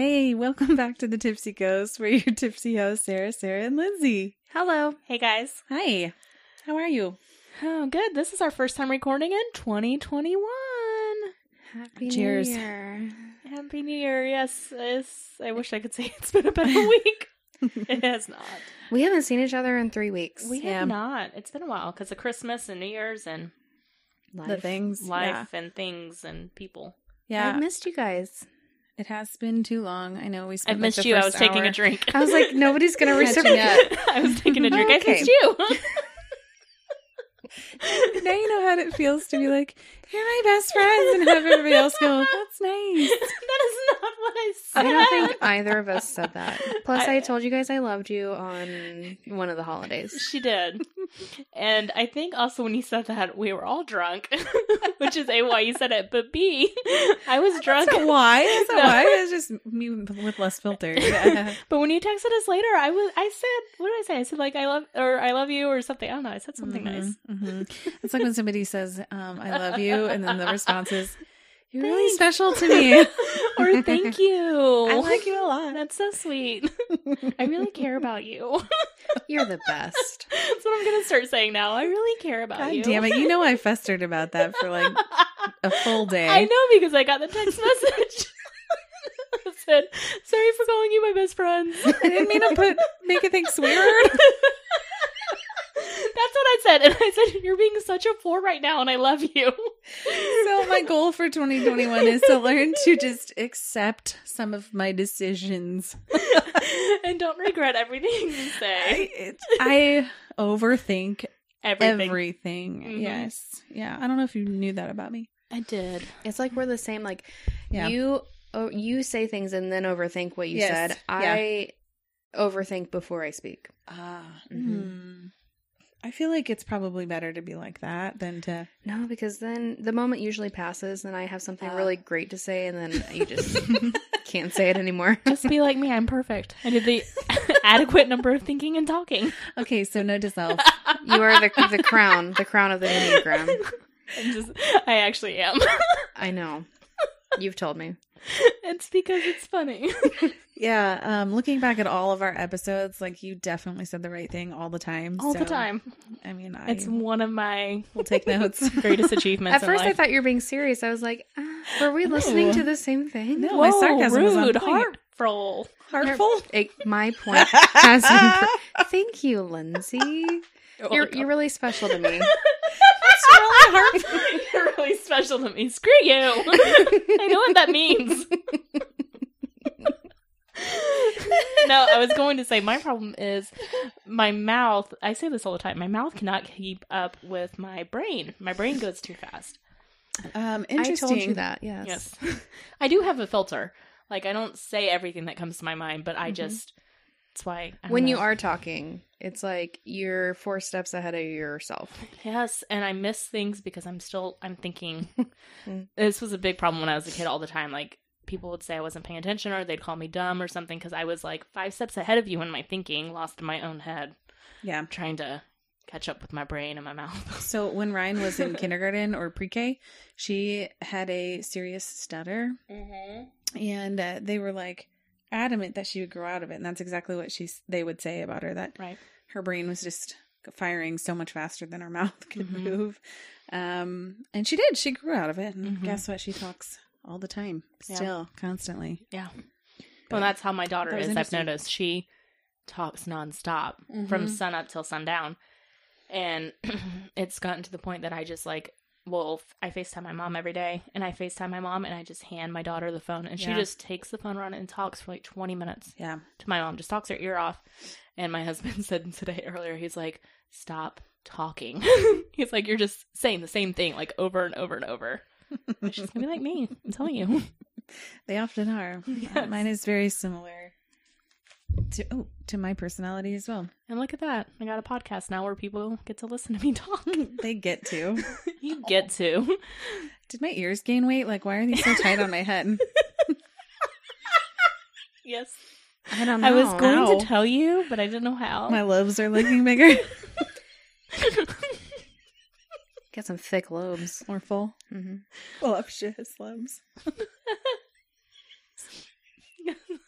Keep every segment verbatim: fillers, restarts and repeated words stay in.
Hey, welcome back to the Tipsy Ghost. We're your tipsy hosts, Sarah, Sarah, and Lindsay. Hello. Hey, guys. Hi. How are you? Oh, good. This is our first time recording in twenty twenty-one. Happy Cheers. New Year. Happy New Year. Yes, yes. I wish I could say it's been a better week. It has not. We haven't seen each other in three weeks. We have Yeah. not. It's been a while because of Christmas and New Year's and Life. The things. life and things and people. Yeah. I Yeah. missed you guys. It has been too long. I know we spent I've like, missed the you. I first was taking hour- a drink. I was like, nobody's going to Catching reciprocate. up. I was taking a drink. I Okay. missed you. Now you know how it feels to be like, you're my best friends, and have everybody else go, that's nice. That is not what I said. I don't think either of us said that. Plus, I, I- told you guys I loved you on one of the holidays. She did. And I think also when you said that, we were all drunk, which is A, why you said it, but B, I was drunk. That's not why. That's not No. why. It's just me with less filter. Yeah. But when you texted us later, I was, I said, what did I say? I said like, I love, or I love you or something. I don't know. I said something nice. hmm It's like when somebody says, um, I love you, and then the response is, you're really Thanks. special to me. Or thank you. I like you a lot. That's so sweet. I really care about you. You're the best. That's what I'm going to start saying now. I really care about God you. damn it. You know I festered about that for like a full day. I know because I got the text message. It said, sorry for calling you my best friend. I didn't mean to put make it think weird. That's what I said. And I said, you're being such a four right now and I love you. So my goal for twenty twenty-one is to learn to just accept some of my decisions. And don't regret everything you I, say. it, I overthink Everything. everything. Mhm. Yes. Yeah. I don't know if you knew that about me. I did. It's like we're the same. Like, Yeah. you oh, you say things and then overthink what you Yes. said. Yeah. I overthink before I speak. Ah. Mhm. I feel like it's probably better to be like that than to. No, because then the moment usually passes and I have something Ah. really great to say and then you just can't say it anymore. Just be like me. I'm perfect. I did the adequate number of thinking and talking. Okay, so note to self. You are the the crown, the crown of the Enneagram. I'm just, I actually am. I know. You've told me. It's because it's funny. Yeah, um, looking back at all of our episodes, like you definitely said the right thing all the time. All the so, time. I mean, I It's one of my will take notes. greatest achievements At first, in I life. thought you were being serious. I was like, ah, were we listening to the same thing? No. my sarcasm was on rude, point. heartful. Heartful. It, my point has been. Pr- Thank you, Lindsay. You're you're really special to me. It's really heartful. You're really special to me. Screw you. I know what that means. No, I was going to say my problem is my mouth. I say this all the time. My mouth cannot keep up with my brain. My brain goes too fast. Um, I interesting. told you that. Yes. Yes. I do have a filter. Like, I don't say everything that comes to my mind, but I Mhm. just, that's why. I don't When you know. are talking, it's like you're four steps ahead of yourself. Yes, and I miss things because I'm still, I'm thinking. Mm. This was a big problem when I was a kid all the time. Like, people would say I wasn't paying attention or they'd call me dumb or something because I was like five steps ahead of you in my thinking, lost in my own head, Yeah. trying to catch up with my brain and my mouth. So when Ryan was in kindergarten or pre-K, she had a serious stutter, Mm-hmm. and uh, they were like adamant that she would grow out of it, and that's exactly what she they would say about her, that Right. her brain was just firing so much faster than her mouth could Mhm. move. Um, and she did. She grew out of it, and Mhm. guess what? She talks all the time, Yeah. still, constantly. Yeah. Well, that's how my daughter That was is. I've interesting. noticed she talks nonstop Mhm. from sun up till sundown. And it's gotten to the point that I just like, well, I FaceTime my mom every day, and I FaceTime my mom, and I just hand my daughter the phone, and she Yeah. just takes the phone around and talks for like twenty minutes Yeah. to my mom, just talks her ear off. And my husband said today earlier, he's like, stop talking. He's like, you're just saying the same thing like over and over and over. She's gonna be like me. I'm telling you. They often are. Yes. Mine is very similar to oh to my personality as well. And look at that. I got a podcast now where people get to listen to me talk. They get to. You get to. Did my ears gain weight? Like, why are these so tight on my head? Yes. I don't know. I was going Ow. to tell you, but I didn't know how. My lobes are looking bigger. Got some thick lobes. More full. Mm-hmm. Voluptuous lobes.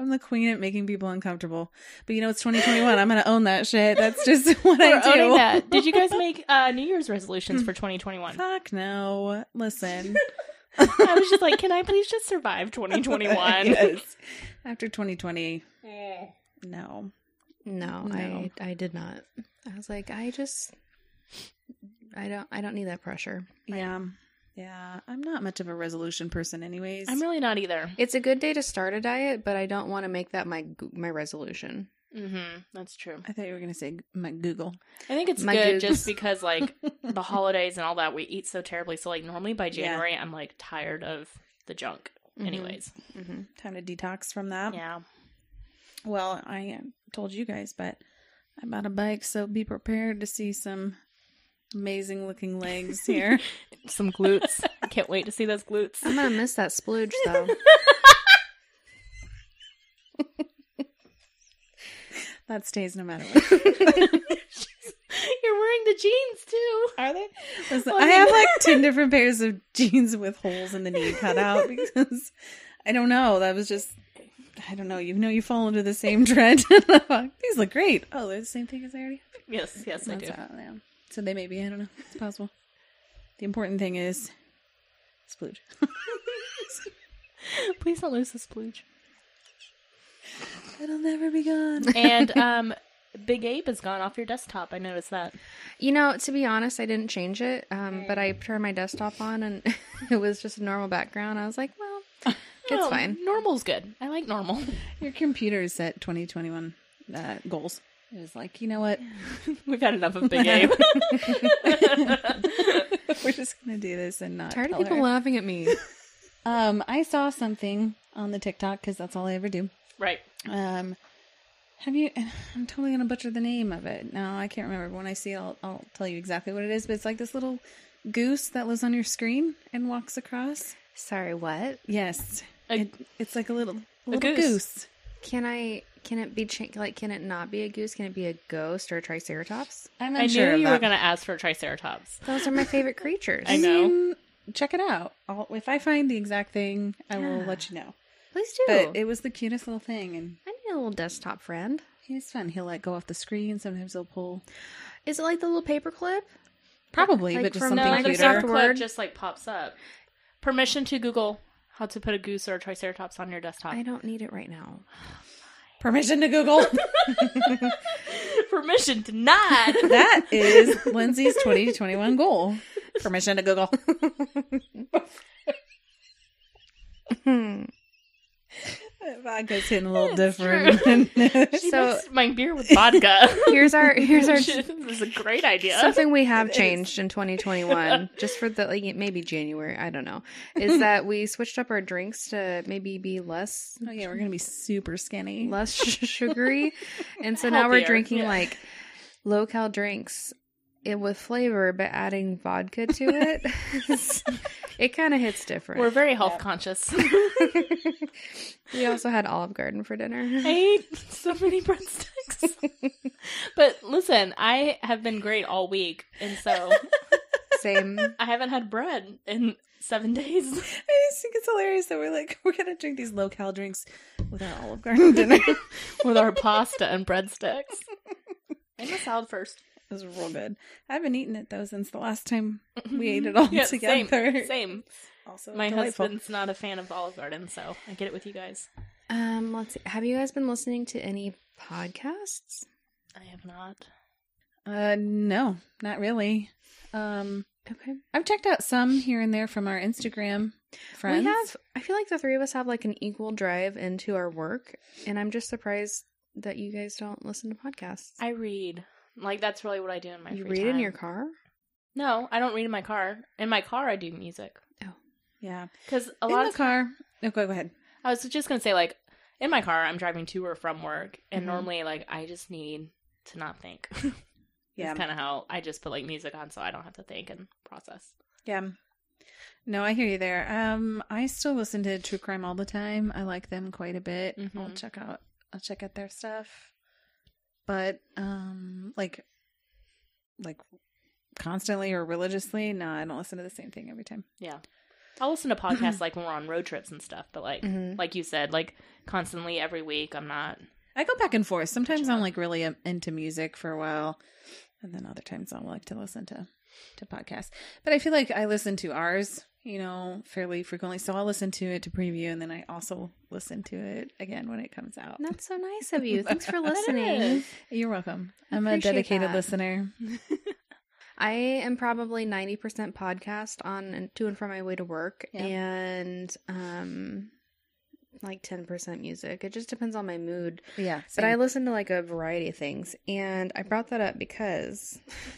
I'm the queen at making people uncomfortable. But you know, it's twenty twenty-one. I'm going to own that shit. That's just what We're I do. owning that. Did you guys make uh, New Year's resolutions for twenty twenty-one? Fuck no. Listen. I was just like, can I please just survive twenty twenty-one? Yes. After twenty twenty, no. No, No. I I did not. I was like, I just I don't I don't need that pressure. Yeah. Yeah. I'm not much of a resolution person anyways. I'm really not either. It's a good day to start a diet, but I don't want to make that my go- my resolution. Mm-hmm. That's true. I thought you were going to say my Google. I think it's My good goods. just because, like, the holidays and all that, we eat so terribly. So, like, normally by January, I'm, like, tired of the junk Mhm. anyways. Mm-hmm. Time to detox from that. Yeah. Well, I uh, told you guys, but I bought a bike, so be prepared to see some amazing looking legs here. Some glutes. I can't wait to see those glutes. I'm gonna miss that splooge though. That stays no matter what. You're wearing the jeans, too. Are they? Listen, Well, I I mean- have like ten different pairs of jeans with holes in the knee cut out because I don't know. That was just, I don't know. You know, you fall into the same trend. These look great. Oh, they're the same thing as I already have. Yes, yes, I do. That's how- yeah. So they may be. I don't know. It's possible. The important thing is splooge. Please don't lose the splooge. It'll never be gone. And um, Big Ape has gone off your desktop. I noticed that. You know, to be honest, I didn't change it, um, but I turned my desktop on and it was just a normal background. I was like, well, it's Oh, fine. Normal's good. I like normal. Your computer set twenty twenty-one uh, goals. It was like, you know what? We've had enough of Big Ape. We're just gonna do this and not. Tired of tell people her. laughing at me. Um, I saw something on the TikTok because that's all I ever do. Right. Um, have you? I'm totally gonna butcher the name of it. No, I can't remember. When I see it, I'll, I'll tell you exactly what it is. But it's like this little goose that lives on your screen and walks across. Sorry, what? Yes, A- it, it's like a little a little goose. goose. Can I? Can it be cha- like? Can it not be a goose? Can it be a ghost or a triceratops? I'm I unsure knew of you that. were going to ask for a Triceratops. Those are my favorite creatures. I know. mean, check it out. I'll, if I find the exact thing, I will Yeah. let you know. Please do. But it was the cutest little thing, and I need a little desktop friend. he's fun. He'll like go off the screen. Sometimes he'll pull. Is it like the little paperclip? Probably, Like but just from something No, Something the cuter. soft- paperclip word. just like pops up. Permission to Google how to put a goose or a Triceratops on your desktop. I don't need it right now. Permission to Google. Permission denied. That is Lindsay's twenty twenty-one goal. Permission to Google. Vodka's hitting a little different. She So- mixed my beer with vodka. Here's our here's our This is a great idea. something we have It is. changed in twenty twenty-one, just for the like maybe January, I don't know, is that we switched up our drinks to maybe be less Oh yeah, we're gonna be super skinny. less sh- sugary, and so now we're Healthier, drinking yeah. like low cal drinks it with flavor, but adding vodka to it, it kind of hits different. We're very health conscious. We also had Olive Garden for dinner. I ate so many breadsticks. But listen, I have been great all week, and so Same. I haven't had bread in seven days. I just think it's hilarious that we're like, we're gonna drink these low cal drinks with our Olive Garden dinner. With our pasta and breadsticks. And the salad first. It was real good. I haven't eaten it though since the last time we ate it all Yeah, together. Same. Same. Also, My delightful. husband's not a fan of Olive Garden, so I get it with you guys. Um, let's see. Have you guys been listening to any podcasts? I have not. Uh, no, not really. Um, Okay. I've checked out some here and there from our Instagram friends. We have, I feel like the three of us have like an equal drive into our work, and I'm just surprised that you guys don't listen to podcasts. I read. Like, that's really what I do in my you free read time. in your car? No, I don't read in my car. In my car, I do music. Yeah, Because a in lot the of car. Oh, go, go ahead. I was just going to say, like, in my car, I'm driving to or from work, and Mhm. normally, like, I just need to not think. Yeah, It's kind of how I just put, like, music on so I don't have to think and process. yeah. No, I hear you there. Um, I still listen to true crime all the time. I like them quite a bit. Mhm. I'll check out. I'll check out their stuff. But um, like, like constantly or religiously, no, I don't listen to the same thing every time. Yeah. I'll listen to podcasts like when we're on road trips and stuff, but like Mhm. like you said, like constantly every week, I'm not. I go back and forth. Sometimes I'm like really um, into music for a while, and then other times I'll like to listen to to podcasts. But I feel like I listen to ours, you know, fairly frequently. So I'll listen to it to preview, and then I also listen to it again when it comes out. That's so nice of you. Thanks for That listening. is. You're welcome. I I'm a appreciate dedicated that. listener. I am probably ninety percent podcast on and to and from my way to work, Yeah. and um, like ten percent music. It just depends on my mood. Yeah, But I listen to like a variety of things, and I brought that up because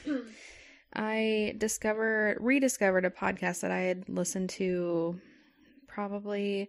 I discovered, rediscovered a podcast that I had listened to probably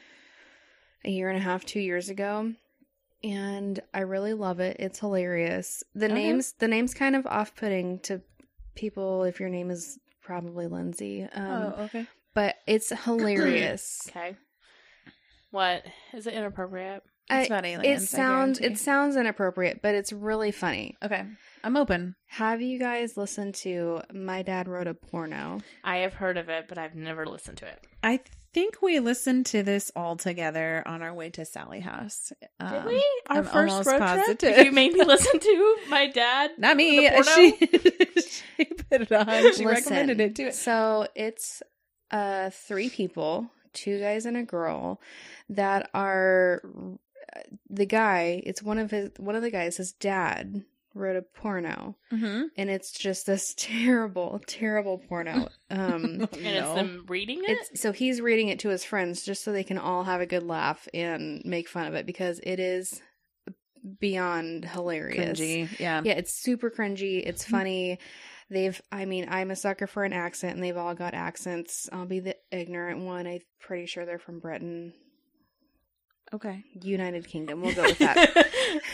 a year and a half, two years ago, and I really love it. It's hilarious. The Okay. names, the name's kind of off-putting to people if your name is probably Lindsay, um, oh, okay. but it's hilarious. Okay. What is it inappropriate? It's I- about aliens. It I sounds guarantee. it sounds inappropriate, but it's really funny. Okay. I'm open. Have you guys listened to My Dad Wrote a Porno? I have heard of it, but I've never listened to it. I think we listened to this all together on our way to Sally House. Did Um, we? Our I'm first almost road positive. trip? You made me listen to my dad. Not me. The porno? She, she put it on. She Listen, recommended it too. So it's uh three people, two guys and a girl, that are the guy. It's one of his one of the guys. His dad wrote a porno, Mm-hmm. and it's just this terrible, terrible porno. Um, And it's them reading it? it's so he's reading it to his friends just so they can all have a good laugh and make fun of it because it is beyond hilarious. cringy. Yeah. Yeah, it's super cringy. It's funny. They've, I mean, I'm a sucker for an accent, and they've all got accents. I'll be the ignorant one. I'm pretty sure they're from Britain, Okay. United Kingdom. We'll go with that.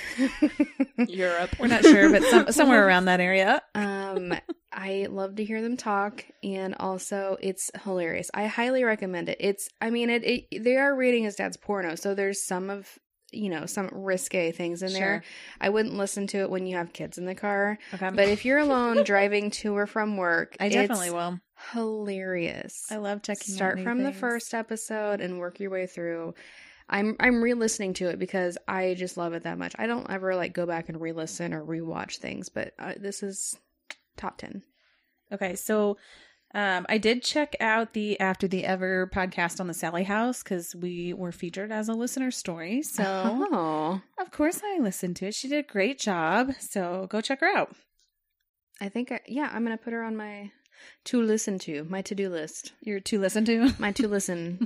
Europe. We're not sure, but some, somewhere around that area. um, I love to hear them talk, and also it's hilarious. I highly recommend it. It's, I mean, it, it they are reading his dad's porno, so there's some of, you know, some risque things in there. I wouldn't listen to it when you have kids in the car. Okay. But if you're alone driving to or from work, I definitely it's will. hilarious. I love checking. Start out new from the things. first episode and work your way through. I'm I'm re-listening to it because I just love it that much. I don't ever like go back and re-listen or re-watch things, but uh, this is top ten. Okay, so um, I did check out the After the Ever podcast on the Sally House because we were featured as a listener story. So Oh, of course I listened to it. She did a great job. So go check her out. I think I, yeah, I'm gonna put her on my to listen to, my to-do list, You're to listen to. my to listen.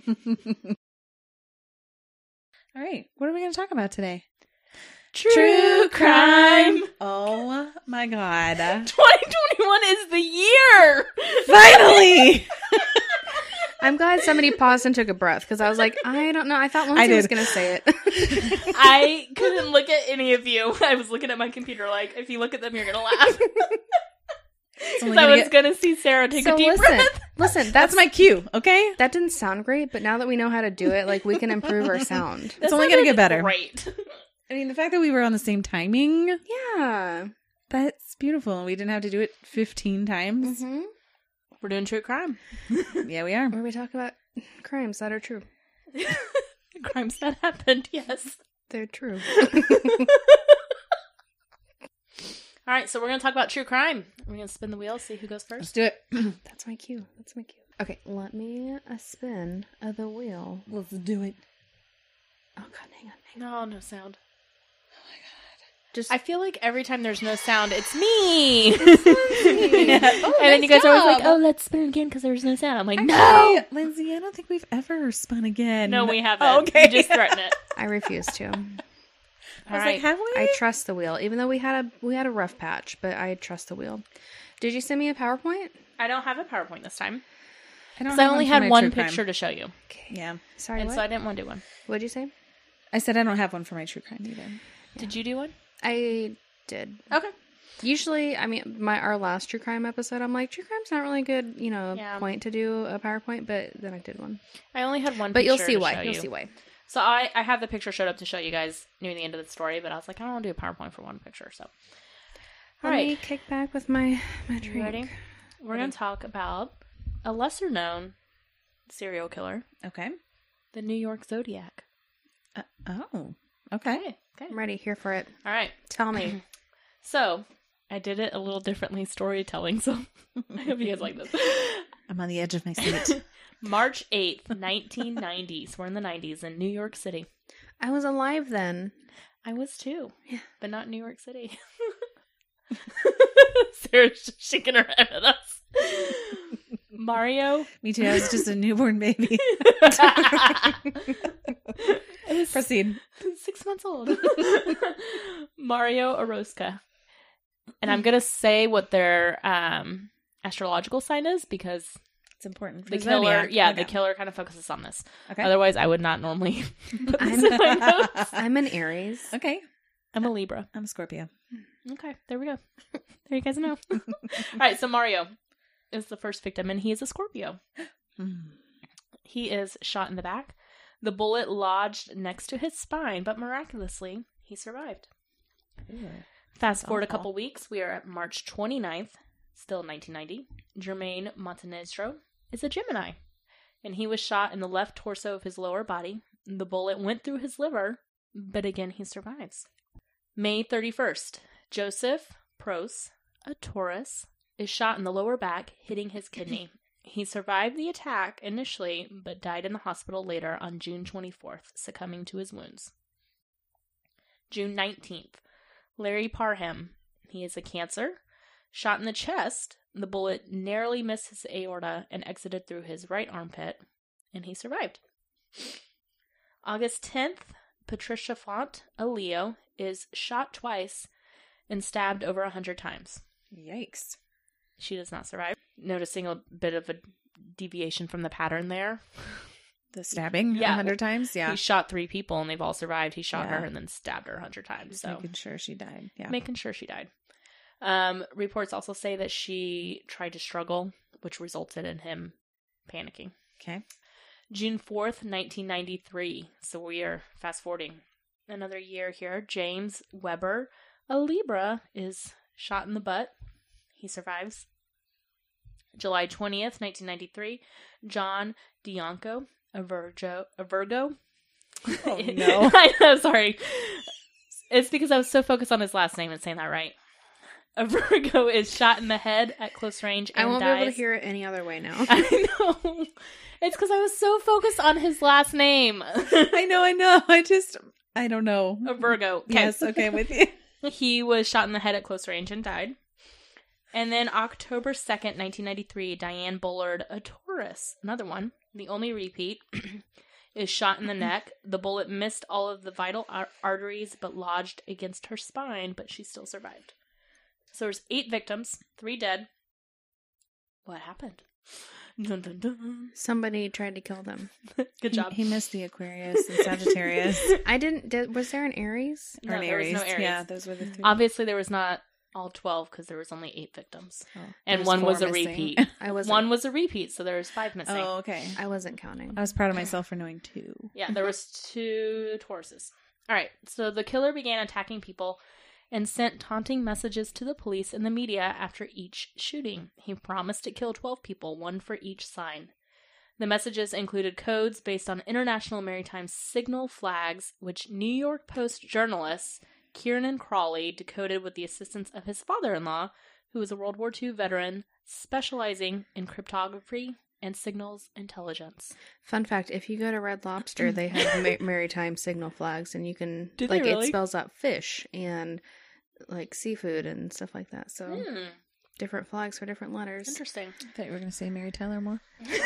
All right, what are we going to talk about today? True crime. Oh my god! twenty twenty-one is the year. Finally. I'm glad somebody paused and took a breath because I was like, I don't know. I thought Lindsay did. was gonna say it. I couldn't look at any of you. I was looking at my computer like, if you look at them, you're going to laugh. It's Because only I gonna was get- going to see Sarah take so a deep listen, breath. listen. That's, That's my cue. Okay, That didn't sound great, but now that we know how to do it, like we can improve our sound. it's only going to get better. Great. I mean, the fact that we were on the same timing, Yeah. that's beautiful. We didn't have to do it fifteen times. Mm-hmm. We're doing true crime. Yeah, we are. Where we talk about crimes that are true. Crimes that happened, yes. They're true. All right, so we're going to talk about true crime. We're going to spin the wheel, see who goes Let's first. do it. That's my cue. That's my cue. Okay, let me a spin of the wheel. Let's do it. Oh god, hang on. No, no sound. Just I feel like every time there's no sound, it's me. Yeah. Oh, and then you nice guys are always like, job. oh, let's spin again because there's no sound. I'm like, Actually, no. Lindsay, I don't think we've ever spun again. No, we haven't. Oh, okay. You just threaten it. I refuse to. I All was right. like, have we? I trust the wheel, even though we had a we had a rough patch, but I trust the wheel. Did you send me a PowerPoint? I don't have a PowerPoint this time. I don't Because I have only for had my one true crime. picture to show you. Okay. Yeah. Sorry, and what? so I didn't want to do one. What'd you say? I said I don't have one for my true crime either. Did you do one? I did. Okay. Usually, I mean, my our last true crime episode, I'm like, true crime's not really good, you know, Yeah. point to do a PowerPoint, but then I did one. I only had one But picture you'll see to why. show You'll you. see why. So I, I have the picture showed up to show you guys near the end of the story, but I was like, I don't want to do a PowerPoint for one picture. So, all Let right. me kick back with my my You drink. ready? We're going to talk about a lesser known serial killer. Okay. The New York Zodiac. Uh, oh. Okay. Okay. Okay. I'm ready. Here for it. All right. Tell me. So, I did it a little differently storytelling, so I hope you guys like this. I'm on the edge of my seat. March eighth, nineteen ninety. So we're in the nineties in New York City. I was alive then. I was too. Yeah. But not in New York City. Sarah's just shaking her head at us. Mario. Me too. I was just a newborn baby. It was Proceed. six months old. Mario Orozca. And I'm going to say what their um, astrological sign is because It's important. For the the killer, Zodiac. yeah, Okay. the killer kind of focuses on this. Okay. Otherwise, I would not normally put this I'm- in my notes. I'm an Aries. Okay. I'm a Libra. I'm a Scorpio. Okay, there we go. There you guys know. All right, so Mario is the first victim, and he is a Scorpio. Mm. He is shot in the back. The bullet lodged next to his spine, but miraculously, he survived. Fast forward a awful. couple weeks, we are at March twenty-ninth, still nineteen ninety. Jermaine Montenegro is a Gemini, and he was shot in the left torso of his lower body. The bullet went through his liver, but again, he survives. May thirty-first, Joseph Pros, a Taurus, is shot in the lower back, hitting his kidney. He survived the attack initially, but died in the hospital later on June twenty-fourth, succumbing to his wounds. June nineteenth, Larry Parham. He is a Cancer. Shot in the chest, the bullet narrowly missed his aorta and exited through his right armpit, and he survived. August tenth, Patricia Font, a Leo, is shot twice and stabbed over a hundred times. Yikes. She does not survive. Noticing a bit of a deviation from the pattern there. The stabbing Yeah. a hundred times? Yeah. He shot three people and they've all survived. He shot Yeah. her and then stabbed her a hundred times. Just So making sure she died. Yeah. making sure she died. Um, reports also say that she tried to struggle, which resulted in him panicking. Okay. June fourth, nineteen ninety-three. So we are fast forwarding another year here. James Weber, a Libra, is shot in the butt. He survives. July twentieth, nineteen ninety-three. John Dianco, a Virgo. A Virgo. Oh, no. I know, sorry. It's because I was so focused on his last name and saying that right. A Virgo is shot in the head at close range and I won't dies. be able to hear it any other way now. I know. It's because I was so focused on his last name. I know, I know. I just, I don't know. A Virgo. Okay. Yes, okay, with you. He was shot in the head at close range and died. And then October second, nineteen ninety-three, Diane Bullard, a Taurus, another one, the only repeat, is shot in the neck. The bullet missed all of the vital ar- arteries but lodged against her spine, but she still survived. So there's eight victims, three dead. What happened? Dun, dun, dun. Somebody tried to kill them. Good job. He, he missed the Aquarius and Sagittarius. I didn't. Did, was there an Aries? No, Or an there was Aries. no Aries. Yeah, those were the three. Obviously, there was not all twelve because there was only eight victims. Oh, And there's one four was a missing. repeat. I wasn't. One was a repeat, so there was five missing. Oh, okay. I wasn't counting. I was proud of myself for knowing two. Yeah, there was two Tauruses. All right, so the killer began attacking people and sent taunting messages to the police and the media after each shooting. He promised to kill twelve people, one for each sign. The messages included codes based on international maritime signal flags, which New York Post journalist Kieran Crawley decoded with the assistance of his father-in-law, who was a World War Two veteran specializing in cryptography and signals intelligence. Fun fact: if you go to Red Lobster, they have ma- maritime signal flags, and you can Do they like really? it spells out fish and like seafood and stuff like that. So Hmm, different flags for different letters. interesting. I thought you were going to say Mary Tyler Moore.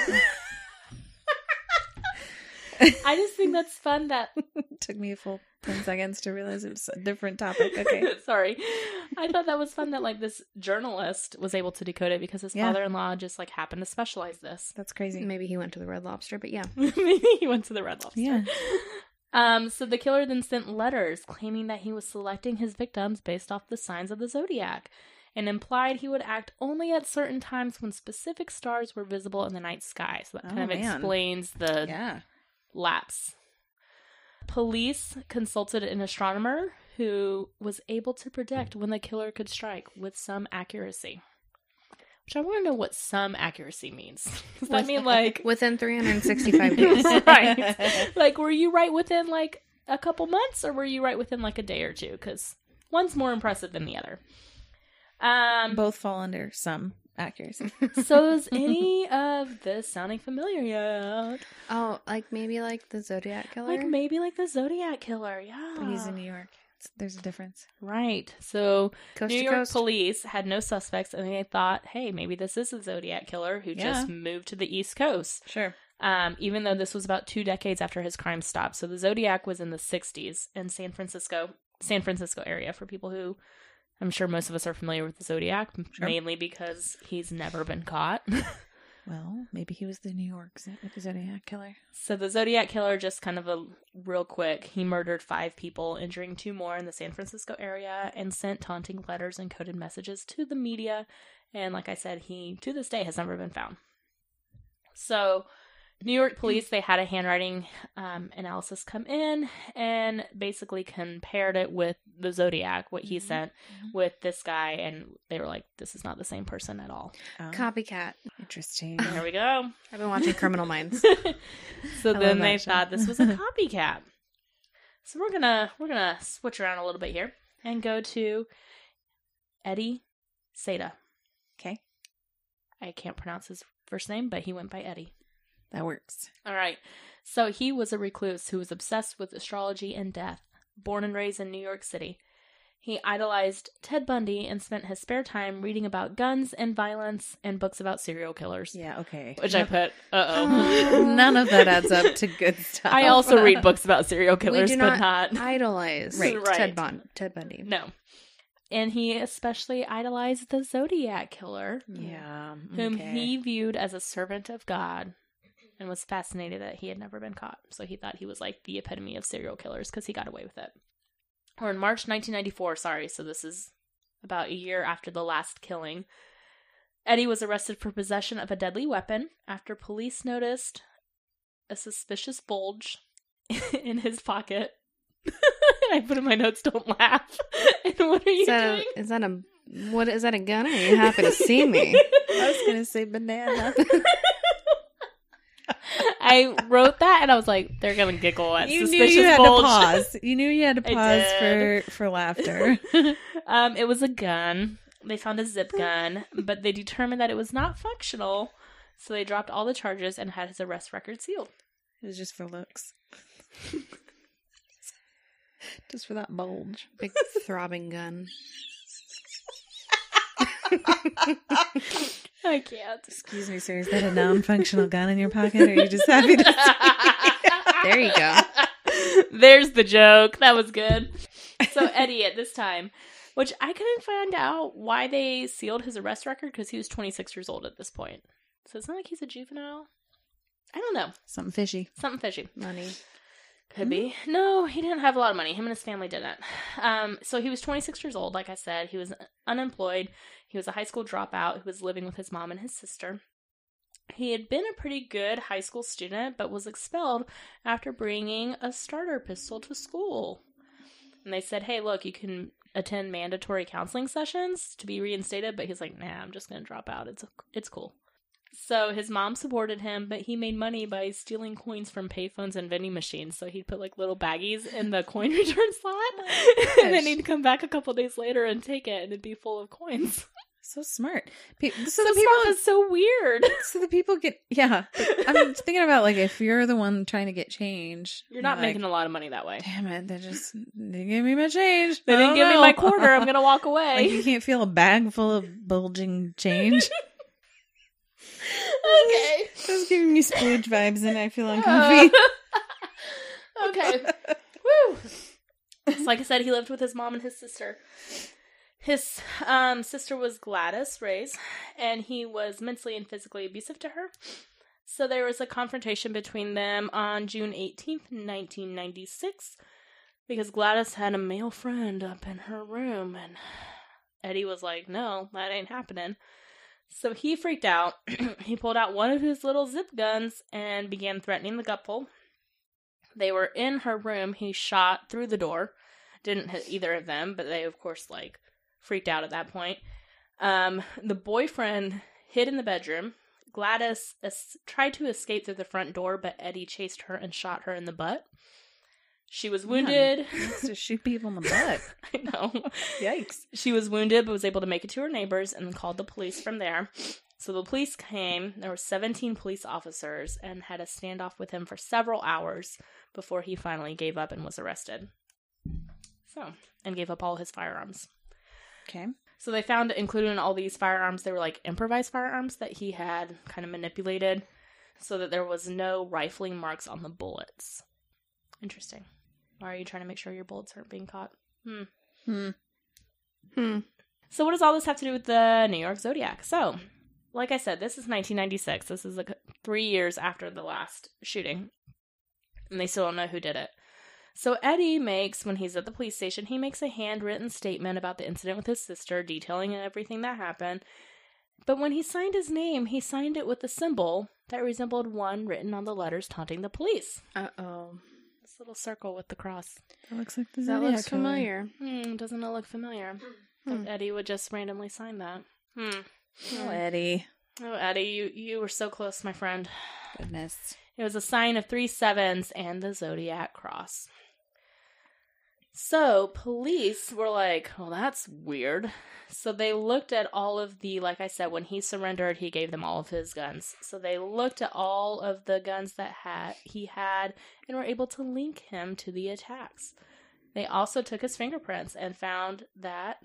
I just think that's fun that Took me a full ten seconds to realize it was a different topic. Okay. sorry. I thought that was fun that like this journalist was able to decode it because his Yeah. father-in-law just like happened to specialize this. That's crazy. Maybe he went to the Red Lobster, but yeah. Maybe he went to the Red Lobster. Yeah. Um, so the killer then sent letters claiming that he was selecting his victims based off the signs of the zodiac and implied he would act only at certain times when specific stars were visible in the night sky. So that Oh, kind of man. explains the Yeah. lapse. Police consulted an astronomer who was able to predict when the killer could strike with some accuracy. Which I want to know what some accuracy means. Does that mean like Within three hundred sixty-five days. right? Like, were you right within like a couple months, or were you right within like a day or two? Because one's more impressive than the other. Um, Both fall under some accuracy. so is any of this sounding familiar yet? Oh, like maybe like the Zodiac Killer? Like maybe like the Zodiac Killer, yeah. But he's in New York. It's- There's a difference. Right. So Coast New to York coast. police had no suspects, and they thought, hey, maybe this is a Zodiac Killer who Yeah. just moved to the East Coast. Sure. Um, even though this was about two decades after his crime stopped. So the Zodiac was in the sixties in San Francisco, San Francisco area, for people who, I'm sure most of us are familiar with the Zodiac, Sure. mainly because he's never been caught. Well, maybe he was the New York Z- Zodiac Killer. So the Zodiac Killer, just kind of a real quick, he murdered five people, injuring two more in the San Francisco area, and sent taunting letters and coded messages to the media. And like I said, he, to this day, has never been found. So New York police, they had a handwriting um, analysis come in and basically compared it with the Zodiac, what he Mhm. sent, with this guy, and they were like, this is not the same person at all. Oh, Copycat. interesting. There we go. I've been watching Criminal Minds. So I then love they that show. thought this was a copycat. So we're gonna we're gonna switch around a little bit here and go to Eddie Seda. Okay, I can't pronounce his first name, but he went by Eddie. that works. All right. So he was a recluse who was obsessed with astrology and death. Born and raised in New York City, he idolized Ted Bundy and spent his spare time reading about guns and violence and books about serial killers. Yeah, okay. Which I put, uh-oh. None of that adds up to good stuff. I also read books about serial We killers, do but not, not... idolize Right. Right. Ted, Bun- Ted Bundy. No. And he especially idolized the Zodiac Killer, Yeah. whom okay. he viewed as a servant of God and was fascinated that he had never been caught. So he thought he was like the epitome of serial killers because he got away with it. Or in March nineteen ninety-four, sorry, so this is about a year after the last killing, Eddie was arrested for possession of a deadly weapon after police noticed a suspicious bulge in his pocket. I put in my notes, don't laugh. And what are you Is that, doing? a, is that a what? Is that a gun? Or are you happy to see me? I was gonna say banana. I wrote that and I was like, they're gonna giggle at You knew suspicious you had bulge. to pause. You knew you had to I pause for did. for laughter. um, it was a gun. They found a zip gun, but they determined that it was not functional, so they dropped all the charges and had his arrest record sealed. It was just for looks. Just for that bulge. Big throbbing gun. I can't. Excuse me, sir. Is that a non-functional gun in your pocket, or are you just happy to see? There you go. There's the joke. That was good. So Eddie, at this time, which I couldn't find out why they sealed his arrest record because he was twenty-six years old at this point. So it's not like he's a juvenile. I don't know. Something fishy. Something fishy. Money. Could be. No, he didn't have a lot of money. Him and his family didn't. Um, so he was twenty-six years old, like I said. He was unemployed. He was a high school dropout who was living with his mom and his sister. He had been a pretty good high school student, but was expelled after bringing a starter pistol to school. And they said, hey, look, you can attend mandatory counseling sessions to be reinstated. But he's like, nah, I'm just going to drop out. It's it's cool. So his mom supported him, but he made money by stealing coins from payphones and vending machines. So he'd put like little baggies in the coin return slot, and then he'd come back a couple days later and take it, and it'd be full of coins. So smart. Pe- so, So the the people. smart is so weird. So the people get. Yeah. I'm thinking about like if you're the one trying to get change, You're not like, making a lot of money that way. Damn it! They just they gave me my change. They I didn't don't give me know. my quarter. I'm gonna walk away. Like you can't feel a bag full of bulging change. Okay. That's giving me splooge vibes, and I feel uncomfy. Okay. Woo. So like I said, he lived with his mom and his sister. His um, sister was Gladys Reyes, and he was mentally and physically abusive to her. So there was a confrontation between them on June eighteenth, nineteen ninety-six, because Gladys had a male friend up in her room, and Eddie was like, no, that ain't happening. So he freaked out. He pulled out one of his little zip guns and began threatening the couple. They were in her room. He shot through the door. Didn't hit either of them, but they, of course, like, freaked out at that point. Um, the boyfriend hid in the bedroom. Gladys es- tried to escape through the front door, but Eddie chased her and shot her in the butt. She was wounded. Man, wants to shoot people in the butt. I know. Yikes. She was wounded, but was able to make it to her neighbors and called the police from there. So the police came. There were seventeen police officers and had a standoff with him for several hours before he finally gave up and was arrested. So, and gave up all his firearms. Okay. So they found, included in all these firearms, they were like improvised firearms that he had kind of manipulated so that there was no rifling marks on the bullets. Interesting. Why are you trying to make sure your bullets aren't being caught? Hmm. Hmm. Hmm. So what does all this have to do with the New York Zodiac? So, like I said, this is nineteen ninety-six. This is like three years after the last shooting. And they still don't know who did it. So Eddie makes, when he's at the police station, he makes a handwritten statement about the incident with his sister, detailing everything that happened. But when he signed his name, he signed it with a symbol that resembled one written on the letters taunting the police. Uh-oh. This little circle with the cross. That looks like the That Zodiac looks killer. familiar. Hmm, doesn't it look familiar? Hmm. That Eddie would just randomly sign that. Hmm. Oh, Eddie. Oh, Eddie, you, you were so close, my friend. Goodness. It was a sign of three sevens and the Zodiac cross. So, police were like, well, that's weird. So they looked at all of the, like I said, when he surrendered, he gave them all of his guns. So they looked at all of the guns that had he had and were able to link him to the attacks. They also took his fingerprints and found that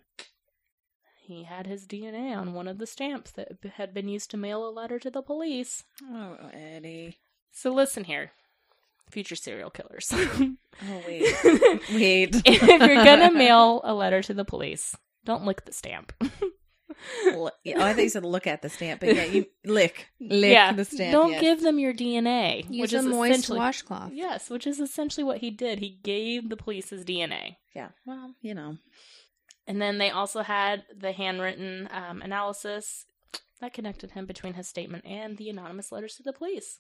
he had his D N A on one of the stamps that had been used to mail a letter to the police. Oh, Eddie. So listen here, future serial killers. Oh, wait. Wait. If you're gonna mail a letter to the police, don't lick the stamp. L- yeah, oh, I thought you said look at the stamp, but yeah, you lick. Lick yeah, the stamp. don't yes. give them your D N A. Use which a is moist essentially washcloth. yes, which is essentially what he did. He gave the police his D N A. Yeah. Well, you know. And then they also had the handwritten um, analysis that connected him between his statement and the anonymous letters to the police.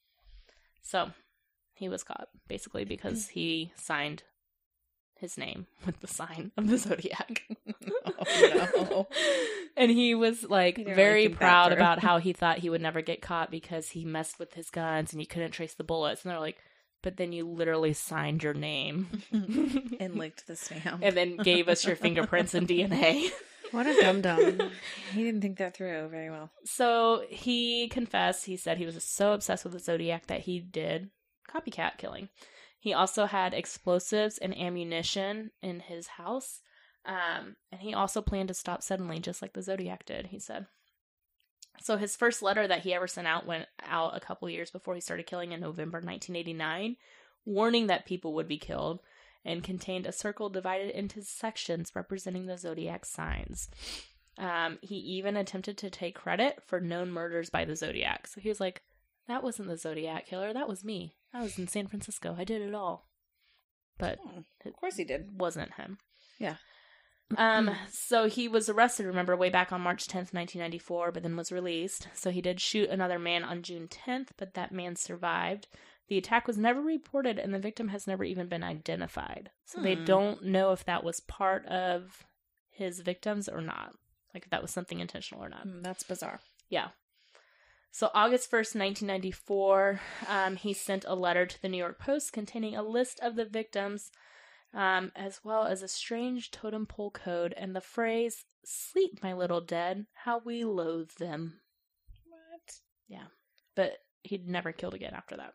So, he was caught, basically, because he signed his name with the sign of the Zodiac. Oh, no. And he was, like, He didn't very really think that proud through. about how he thought he would never get caught because he messed with his guns and you couldn't trace the bullets. And they're like, but then you literally signed your name. And licked the stamp. And then gave us your fingerprints and D N A. What a dum-dum. He didn't think that through very well. So he confessed, he said he was so obsessed with the Zodiac that he did copycat killing. He also had explosives and ammunition in his house. Um, and he also planned to stop suddenly, just like the Zodiac did, he said. So his first letter that he ever sent out went out a couple years before he started killing in November nineteen eighty-nine, warning that people would be killed, and contained a circle divided into sections representing the Zodiac signs. Um, he even attempted to take credit for known murders by the Zodiac. So he was like, that wasn't the Zodiac killer, that was me. I was in San Francisco, I did it all. But Oh, of course he did. it wasn't him. Yeah. Um, so he was arrested, remember, way back on March tenth, nineteen ninety-four, but then was released. So he did shoot another man on June tenth, but that man survived. The attack was never reported, and the victim has never even been identified. So they Hmm. don't know if that was part of his victims or not. Like, if that was something intentional or not. Hmm, that's bizarre. Yeah. So August first, nineteen ninety-four, um, he sent a letter to the New York Post containing a list of the victims, um, as well as a strange totem pole code and the phrase, "Sleep, my little dead, how we loathe them." What? Yeah. But he'd never killed again after that.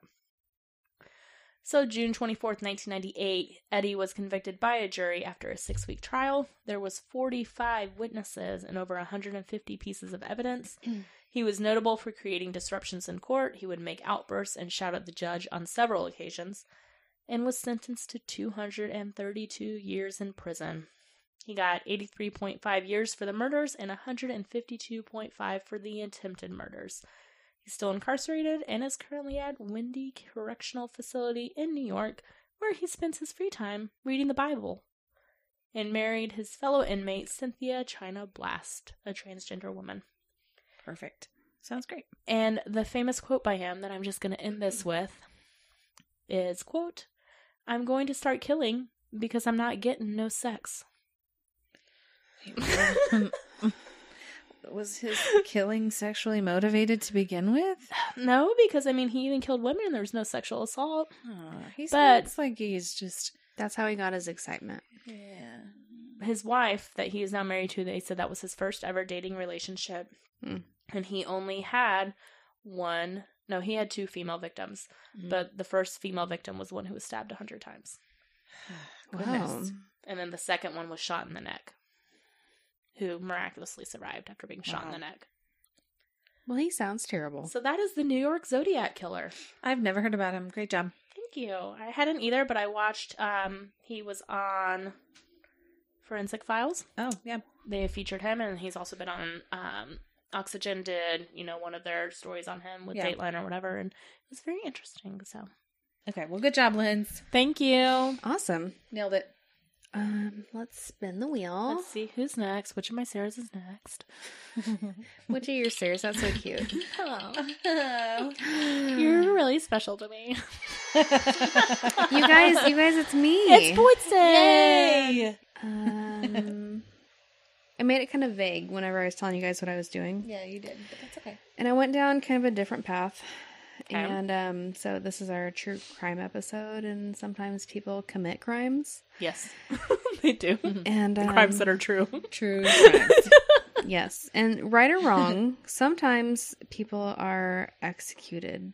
So June twenty-fourth, nineteen ninety-eight, Eddie was convicted by a jury after a six-week trial. There was forty-five witnesses and over one hundred fifty pieces of evidence. He was notable for creating disruptions in court. He would make outbursts and shout at the judge on several occasions, and was sentenced to two hundred thirty-two years in prison. He got eighty-three point five years for the murders and one hundred fifty-two point five for the attempted murders. He's still incarcerated and is currently at Windy Correctional Facility in New York, where he spends his free time reading the Bible, and married his fellow inmate Cynthia China Blast, a transgender woman. Perfect. Sounds great. And the famous quote by him that I'm just going to end this with is, quote, "I'm going to start killing because I'm not getting no sex." was his killing sexually motivated to begin with? No, because I mean, he even killed women. There was no sexual assault. Oh, he But- sounds like he's just That's how he got his excitement. yeah. His wife, that he is now married to, they said that was his first ever dating relationship, Hmm. and he only had one. No, he had two female victims, Mhm. but the first female victim was the one who was stabbed a hundred times, Goodness. and then the second one was shot in the neck, who miraculously survived after being shot in Wow. the neck. Well, he sounds terrible. So that is the New York Zodiac Killer. I've never heard about him. Great job. Thank you. I hadn't either, but I watched. Um, he was on Forensic Files. Oh, yeah. They featured him, and he's also been on um, Oxygen. Did you know one of their stories on him with Yeah. Dateline or whatever, and it was very interesting. So Okay, well, good job, Linz. thank you. Awesome. Nailed it. Um, let's spin the wheel. Let's see who's next. Which of my Sarahs is next? Which of your Sarahs? That's so cute. Hello. Oh. You're really special to me. You guys, you guys, it's me. It's Boydson. Yay! Um, I made it kind of vague whenever I was telling you guys what I was doing. Yeah, you did, but that's okay. And I went down kind of a different path. Okay. And um, so this is our true crime episode, and sometimes people commit crimes. Yes, they do. And um, Crimes that are true. True crimes. yes, and right or wrong, sometimes people are executed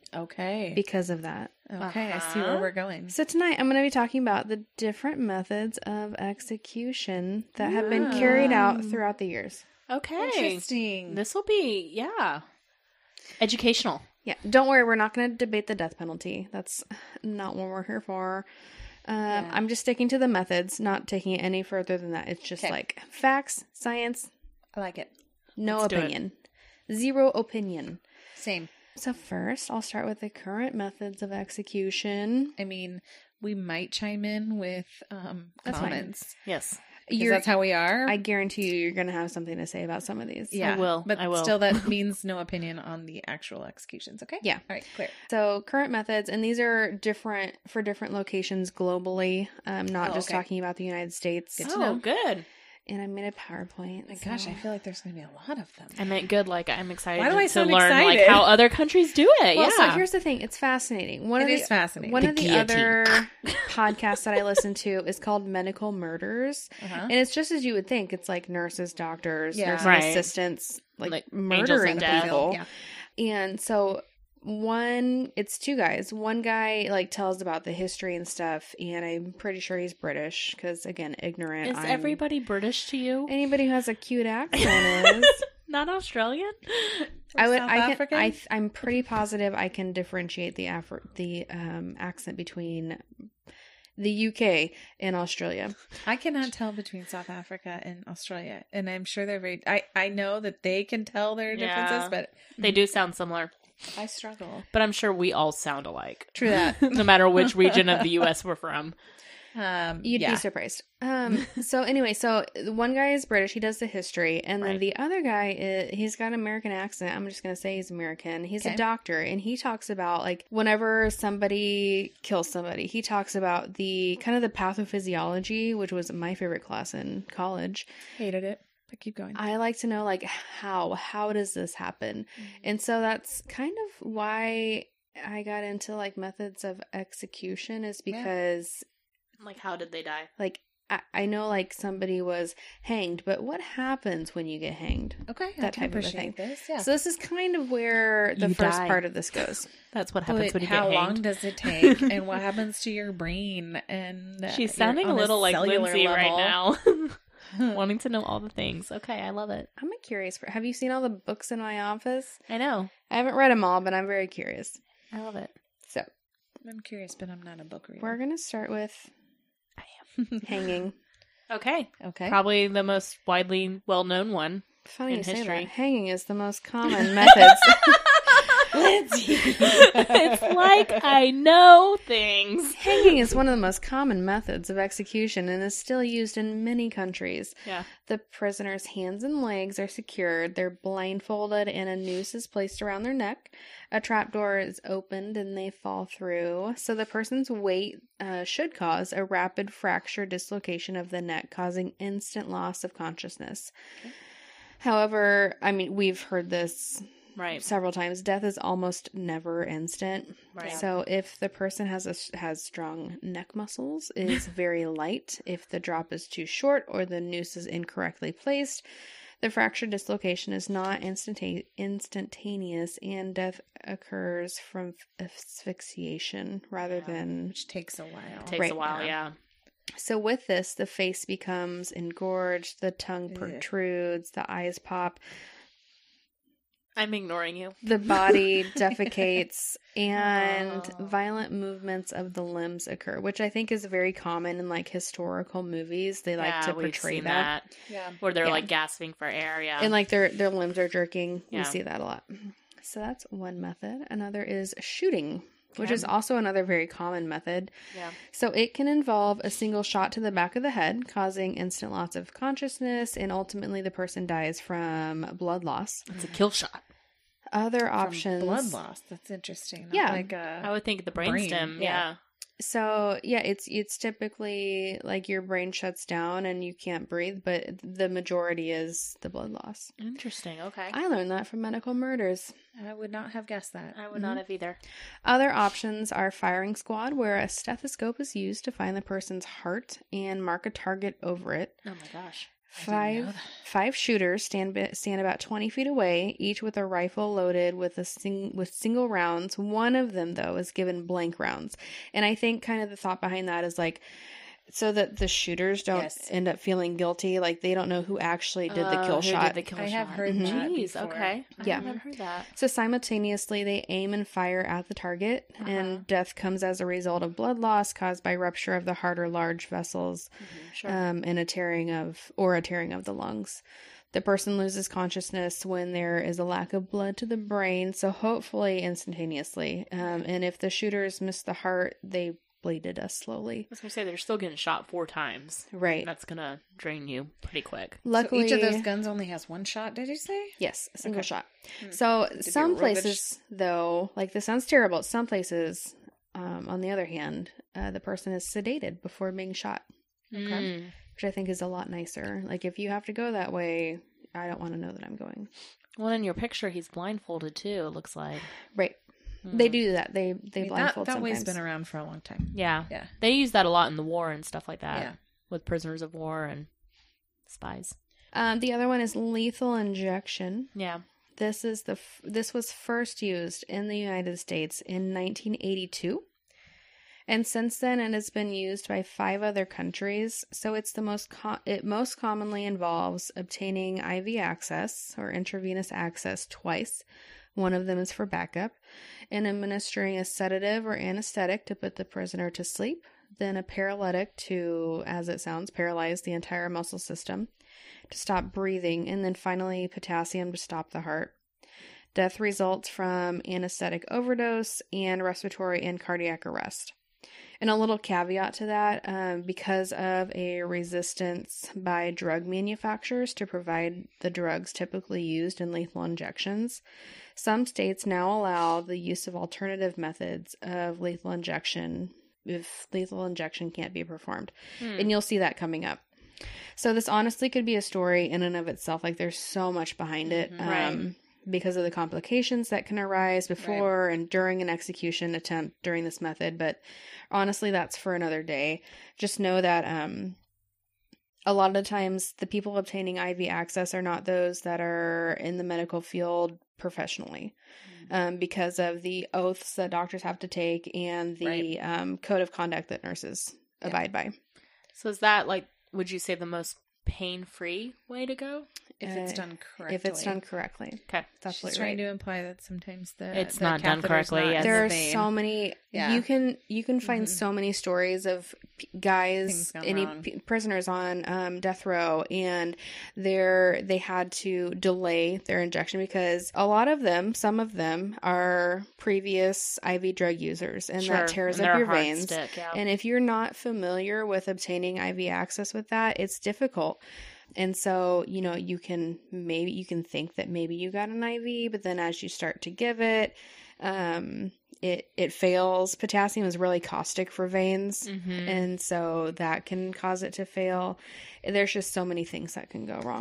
Okay. because of that. Okay, I see where Uh-huh. we're going. So tonight I'm going to be talking about the different methods of execution that have been carried out throughout the years. Okay. Interesting. This will be, yeah, educational. Yeah, don't worry, we're not going to debate the death penalty. That's not what we're here for. Um, Yeah. I'm just sticking to the methods, not taking it any further than that. It's just Okay. like facts, science, I like it. no Let's do it. opinion. Zero opinion. Same. So first, I'll start with the current methods of execution. I mean, we might chime in with um, That's fine. comments. Yes. Because You're, that's how we are. I guarantee you, you're going to have something to say about some of these. yeah, will. But I will. still, that means no opinion on the actual executions, okay? Yeah. All right, clear. So current methods, and these are different for different locations globally. Um, not Oh, just okay. talking about the United States. Good to Oh, know. good. And I made a PowerPoint. My gosh, so- I feel like there's going to be a lot of them. I meant good. Like I'm excited Why do I to sound learn like excited? how other countries do it. Well, yeah. so here's the thing. It's fascinating. One It of the, is fascinating. One The of the guillotine. other podcasts that I listen to is called Medical Murders. Uh-huh. And it's just as you would think. It's like nurses, doctors, Yeah. nursing Right. assistants, like, Like angels murdering of death. people. Yeah. And so one, it's two guys. One guy like tells about the history and stuff, and I'm pretty sure he's British because again, ignorant. Is I'm- everybody British to you? anybody who has a cute accent is? Not Australian? I would. South I can. African? I. I'm pretty positive I can differentiate the Afri- the um, accent between the U K and Australia. I cannot tell between South Africa and Australia, and I'm sure they're very. I I know that they can tell their differences, Yeah. but They do sound similar, I struggle. but I'm sure we all sound alike. True that. No matter which region of the U S we're from. Um, You'd yeah. be surprised. Um. So anyway, so the one guy is British. He does the history, and then Right. the other guy is, he's got an American accent. I'm just gonna say he's American. He's Okay. a doctor, and he talks about like whenever somebody kills somebody, he talks about the kind of the pathophysiology, which was my favorite class in college. Hated it, but keep going. I like to know like how how does this happen? And so that's kind of why I got into like methods of execution is Yeah. because Like, how did they die? like I, I know like somebody was hanged, but what happens when you get hanged? Okay, I that can type of a appreciate this. Yeah. So this is kind of where the You first die. part of this goes. That's what happens But when you how get long hanged. does it take, and what happens to your brain? And uh, She's your- sounding a on little like cellular Lindsay right level? now. Wanting to know all the things. Okay, I love it. I'm curious. For, have you seen all the books in my office? I know. I haven't read them all, but I'm very curious. I love it. So I'm curious, but I'm not a book reader. we're gonna start with hanging. Okay. Okay. Probably the most widely well-known one. Funny In you say history. that. Hanging is the most common methods. Lindsay. It's like I know things. Hanging is one of the most common methods of execution and is still used in many countries. Yeah. The prisoner's hands and legs are secured, they're blindfolded, and a noose is placed around their neck. A trapdoor is opened and they fall through. So the person's weight uh, should cause a rapid fracture dislocation of the neck, causing instant loss of consciousness. Okay. However, I mean, we've heard this Right. several times. Death is almost never instant. Right. So if the person has a, has strong neck muscles, it is very light. If the drop is too short or the noose is incorrectly placed, the fracture dislocation is not instantane- instantaneous, and death occurs from asphyxiation rather Yeah. than... Which takes a while. Takes Right. a while, yeah. So with this, the face becomes engorged, the tongue Ugh. protrudes, the eyes pop, I'm ignoring you. the body defecates, and Oh. violent movements of the limbs occur, which I think is very common in like historical movies. They like yeah, to we've portray seen that. that. Yeah. Where they're Yeah. like gasping for air, yeah. And like their their limbs are jerking. Yeah. We see that a lot. So that's one method. Another is shooting, which Okay. is also another very common method. yeah. So it can involve a single shot to the back of the head, causing instant loss of consciousness, and ultimately the person dies from blood loss. It's a kill shot. Other From options. blood loss. That's interesting. Not Yeah. Like a, I would think the Brain, brainstem, yeah. yeah. So yeah, it's it's typically like your brain shuts down and you can't breathe, but the majority is the blood loss. Interesting, okay. I learned that from Medical Murders. I would not have guessed that. I would not have either. Other options are firing squad, where a stethoscope is used to find the person's heart and mark a target over it. Oh my gosh. I didn't know Five that. five shooters stand bi- stand about twenty feet away, each with a rifle loaded with a sing- with single rounds. One of them though is given blank rounds, and I think kind of the thought behind that is like so that the shooters don't Yes. end up feeling guilty, like they don't know who actually did the Oh, kill who shot. Did the kill I have shot. heard Mhm. that Jeez, before. okay. Yeah. I've never heard that. So simultaneously, they aim and fire at the target, Uh-huh. and death comes as a result of blood loss caused by rupture of the heart or large vessels, Sure. um, and a tearing of or a tearing of the lungs. The person loses consciousness when there is a lack of blood to the brain, so hopefully instantaneously. Um, and if the shooters miss the heart, they bleed to death slowly. I was gonna say they're still getting shot four times. Right. That's gonna drain you pretty quick. Luckily, so each of those guns only has one shot, did you say? yes, a single Okay. shot. Hmm. So be some real good places, though, like this sounds terrible. Some places, um, on the other hand, uh, the person is sedated before being shot, Okay. Mm. which I think is a lot nicer. Like if you have to go that way, I don't want to know that I'm going. Well, in your picture, he's blindfolded too. It looks like Right. Mm. They do that. They they I mean, that blindfold that way's sometimes. been around for a long time. Yeah, Yeah. they use that a lot in the war and stuff like that. Yeah. With prisoners of war and spies. Um, the other one is lethal injection. Yeah. This is the f- this was first used in the United States in nineteen eighty-two. And since then it has been used by five other countries. So it's the most co- it most commonly involves obtaining I V access or intravenous access twice. One of them is for backup, and administering a sedative or anesthetic to put the prisoner to sleep, then a paralytic to, as it sounds, paralyze the entire muscle system, to stop breathing, and then finally potassium to stop the heart. Death results from anesthetic overdose and respiratory and cardiac arrest. And a little caveat to that, um, because of a resistance by drug manufacturers to provide the drugs typically used in lethal injections, some states now allow the use of alternative methods of lethal injection if lethal injection can't be performed. Hmm. And you'll see that coming up. So this honestly could be a story in and of itself. Like there's so much behind it. Mhm. Um, Right. Because of the complications that can arise before and during an execution attempt during this method. But honestly, that's for another day. Just know that um, a lot of the times the people obtaining I V access are not those that are in the medical field professionally. Um, because of the oaths that doctors have to take and the Right. um, code of conduct that nurses Yeah. abide by. So is that like? Would you say the most pain-free way to go? If it's Uh, done correctly. If it's done correctly. Okay. That's She's absolutely trying right. to imply that sometimes the It's the not done catheter's correctly, not yes. in There the are vein. so many. Yeah. You can you can find Mhm. so many stories of p- guys, Things gone any wrong. p- prisoners on um, death row, and they're they had to delay their injection because a lot of them, some of them, are previous I V drug users, and Sure. that tears And up they're your a hard veins. stick, yeah. And if you're not familiar with obtaining I V access with that, it's difficult. And so, you know, you can maybe you can think that maybe you got an I V, but then as you start to give it, um, it it fails. Potassium is really caustic for veins, Mhm. and so that can cause it to fail. There's just so many things that can go wrong.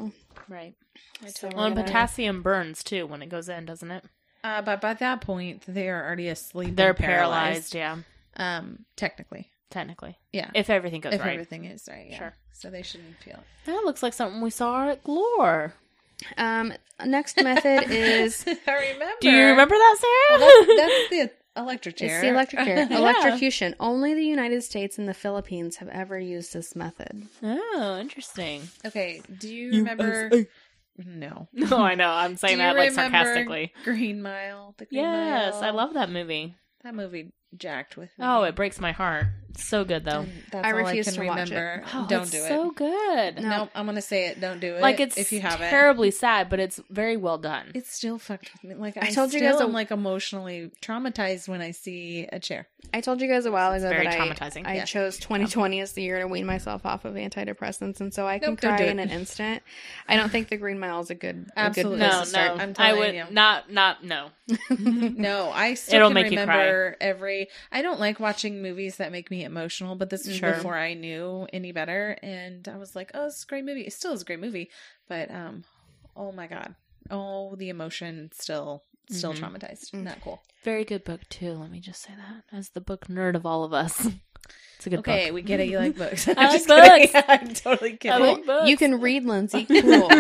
Right. So Well, and we're gonna- potassium burns too when it goes in, doesn't it? Uh, but by that point, they are already asleep. They're and paralyzed, yeah, Um, technically, technically. yeah. If everything goes if right. everything is right, yeah. Sure. So they shouldn't feel it. That looks like something we saw at Glore. Um, next method is I remember. Do you remember that, Sarah? Well, that's, that's the electric chair. it's the electric chair. Yeah. Electrocution. Only the United States and the Philippines have ever used this method. Oh, interesting. Okay. Do you remember? U S No. No, I know. I'm saying Do you that like remember sarcastically. Green Mile. The Green Yes, Mile? I love that movie. that movie. Jacked with me. Oh, it breaks my heart. It's so good though. And that's I all refuse I can to watch it. remember. Oh, Don't it's do it. so good. No. No, I'm gonna say it. Don't do it. Like it's if you haven't. terribly sad, but it's very well done. It's still fucked with me. Like I I, told you still guys a- am like emotionally traumatized when I see a chair. I told you guys a while It's ago very that traumatizing. I, I Yeah. chose twenty twenty as the year to wean myself off of antidepressants, and so I can Nope, don't cry do it. in an instant. I don't think the Green Mile is a good, Absolutely. a good place no, to start. no, I'm I telling would you. not, not no. No, I still It'll can make you remember every. I don't like watching movies that make me emotional, but this was Sure. before I knew any better, and I was like, "Oh, this is a great movie." It still is a great movie, but um, oh my god, oh the emotion still still Mhm. traumatized. Not cool. Very good book too. Let me just say that as the book nerd of all of us, it's a good Okay, book. we get it. You like books. I I'm like just books. kidding. I'm totally kidding. I like books. You can read, Lindsay. Cool.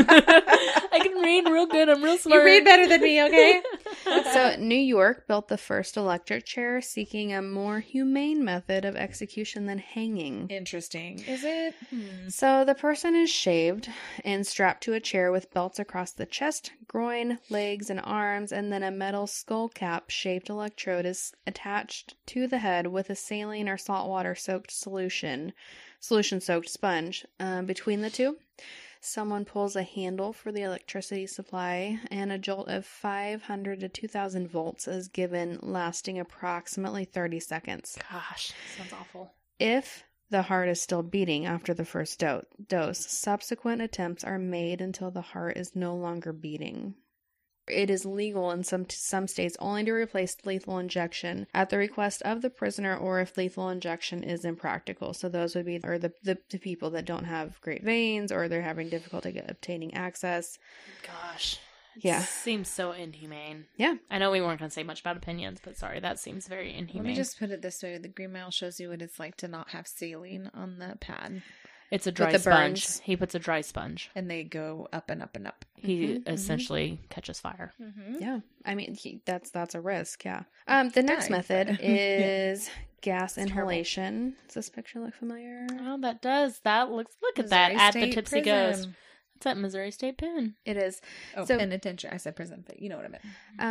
I can read real good. I'm real smart. You read better than me, okay? So, New York built the first electric chair, seeking a more humane method of execution than hanging. Interesting. Is it? Hmm. So, the person is shaved and strapped to a chair with belts across the chest, groin, legs, and arms, and then a metal skull cap shaped electrode is attached to the head with a saline or saltwater soaked solution, solution soaked sponge um, between the two. Someone pulls a handle for the electricity supply, and a jolt of five hundred to two thousand volts is given, lasting approximately thirty seconds. Gosh, sounds awful. If the heart is still beating after the first do- dose, subsequent attempts are made until the heart is no longer beating. It is legal in some some states only to replace lethal injection at the request of the prisoner, or if lethal injection is impractical. So those would be or the, the, the people that don't have great veins, or they're having difficulty get, obtaining access. Gosh. It Yeah. seems so inhumane. Yeah. I know we weren't going to say much about opinions, but sorry, that seems very inhumane. Let me just put it this way: the Green Mile shows you what it's like to not have saline on the pad, It's a dry the sponge. burns. He puts a dry sponge. and they go up and up and up. He Mhm, essentially catches fire. Mm-hmm. Yeah. I mean, he, that's that's a risk. Yeah. Um. The next Die, method but- is gas terrible. inhalation. Does this picture look familiar? Oh, that does. That looks. Look at that. At the Tipsy Ghost. It's at Missouri State Pen. It is. Oh, So- penitentiary. I said prison, but you know what I meant.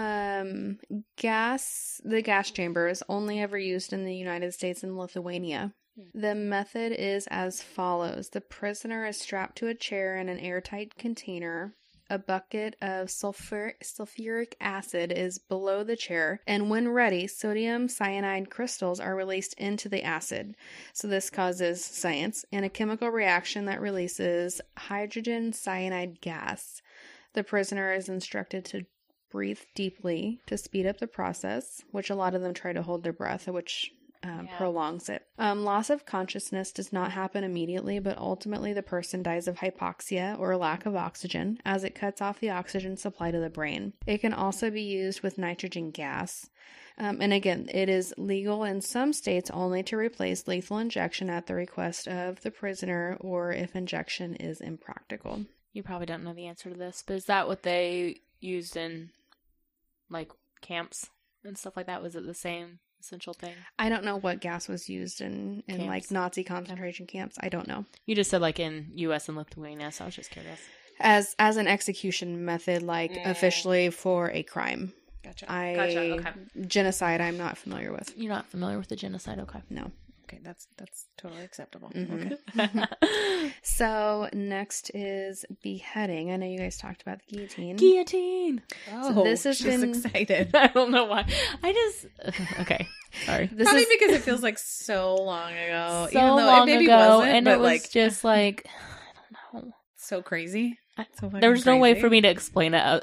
Um, gas, the gas chamber is only ever used in the United States and Lithuania. The method is as follows. The prisoner is strapped to a chair in an airtight container. A bucket of sulfur- sulfuric acid is below the chair, and when ready, sodium cyanide crystals are released into the acid. So this causes science and a chemical reaction that releases hydrogen cyanide gas. The prisoner is instructed to breathe deeply to speed up the process, which a lot of them try to hold their breath, which um, Yeah. prolongs it. Um, loss of consciousness does not happen immediately, but ultimately the person dies of hypoxia or lack of oxygen, as it cuts off the oxygen supply to the brain. It can also be used with nitrogen gas. Um, and again, it is legal in some states only to replace lethal injection at the request of the prisoner, or if injection is impractical. You probably don't know the answer to this, but is that what they used in, like, camps and stuff like that? Was it the same essential thing? I don't know what gas was used in, in like Camps. Nazi concentration camps. I don't know. You just said, like, in U S and Lithuania, so I was just curious. As as an execution method, like Mm. officially for a crime. Gotcha. I Gotcha, okay. genocide I'm not familiar with. You're not familiar with the genocide, okay. No. Okay, that's that's totally acceptable. Mhm. Okay. So next is beheading. I know you guys talked about the guillotine. Guillotine! Oh, this has she's been- excited. I don't know why. I just... Okay, sorry. This Probably is because it feels like so long ago. so even though long it maybe ago, wasn't, and but it was like just like... I don't know. so crazy. I- So fucking There was no way crazy. for me to explain it uh,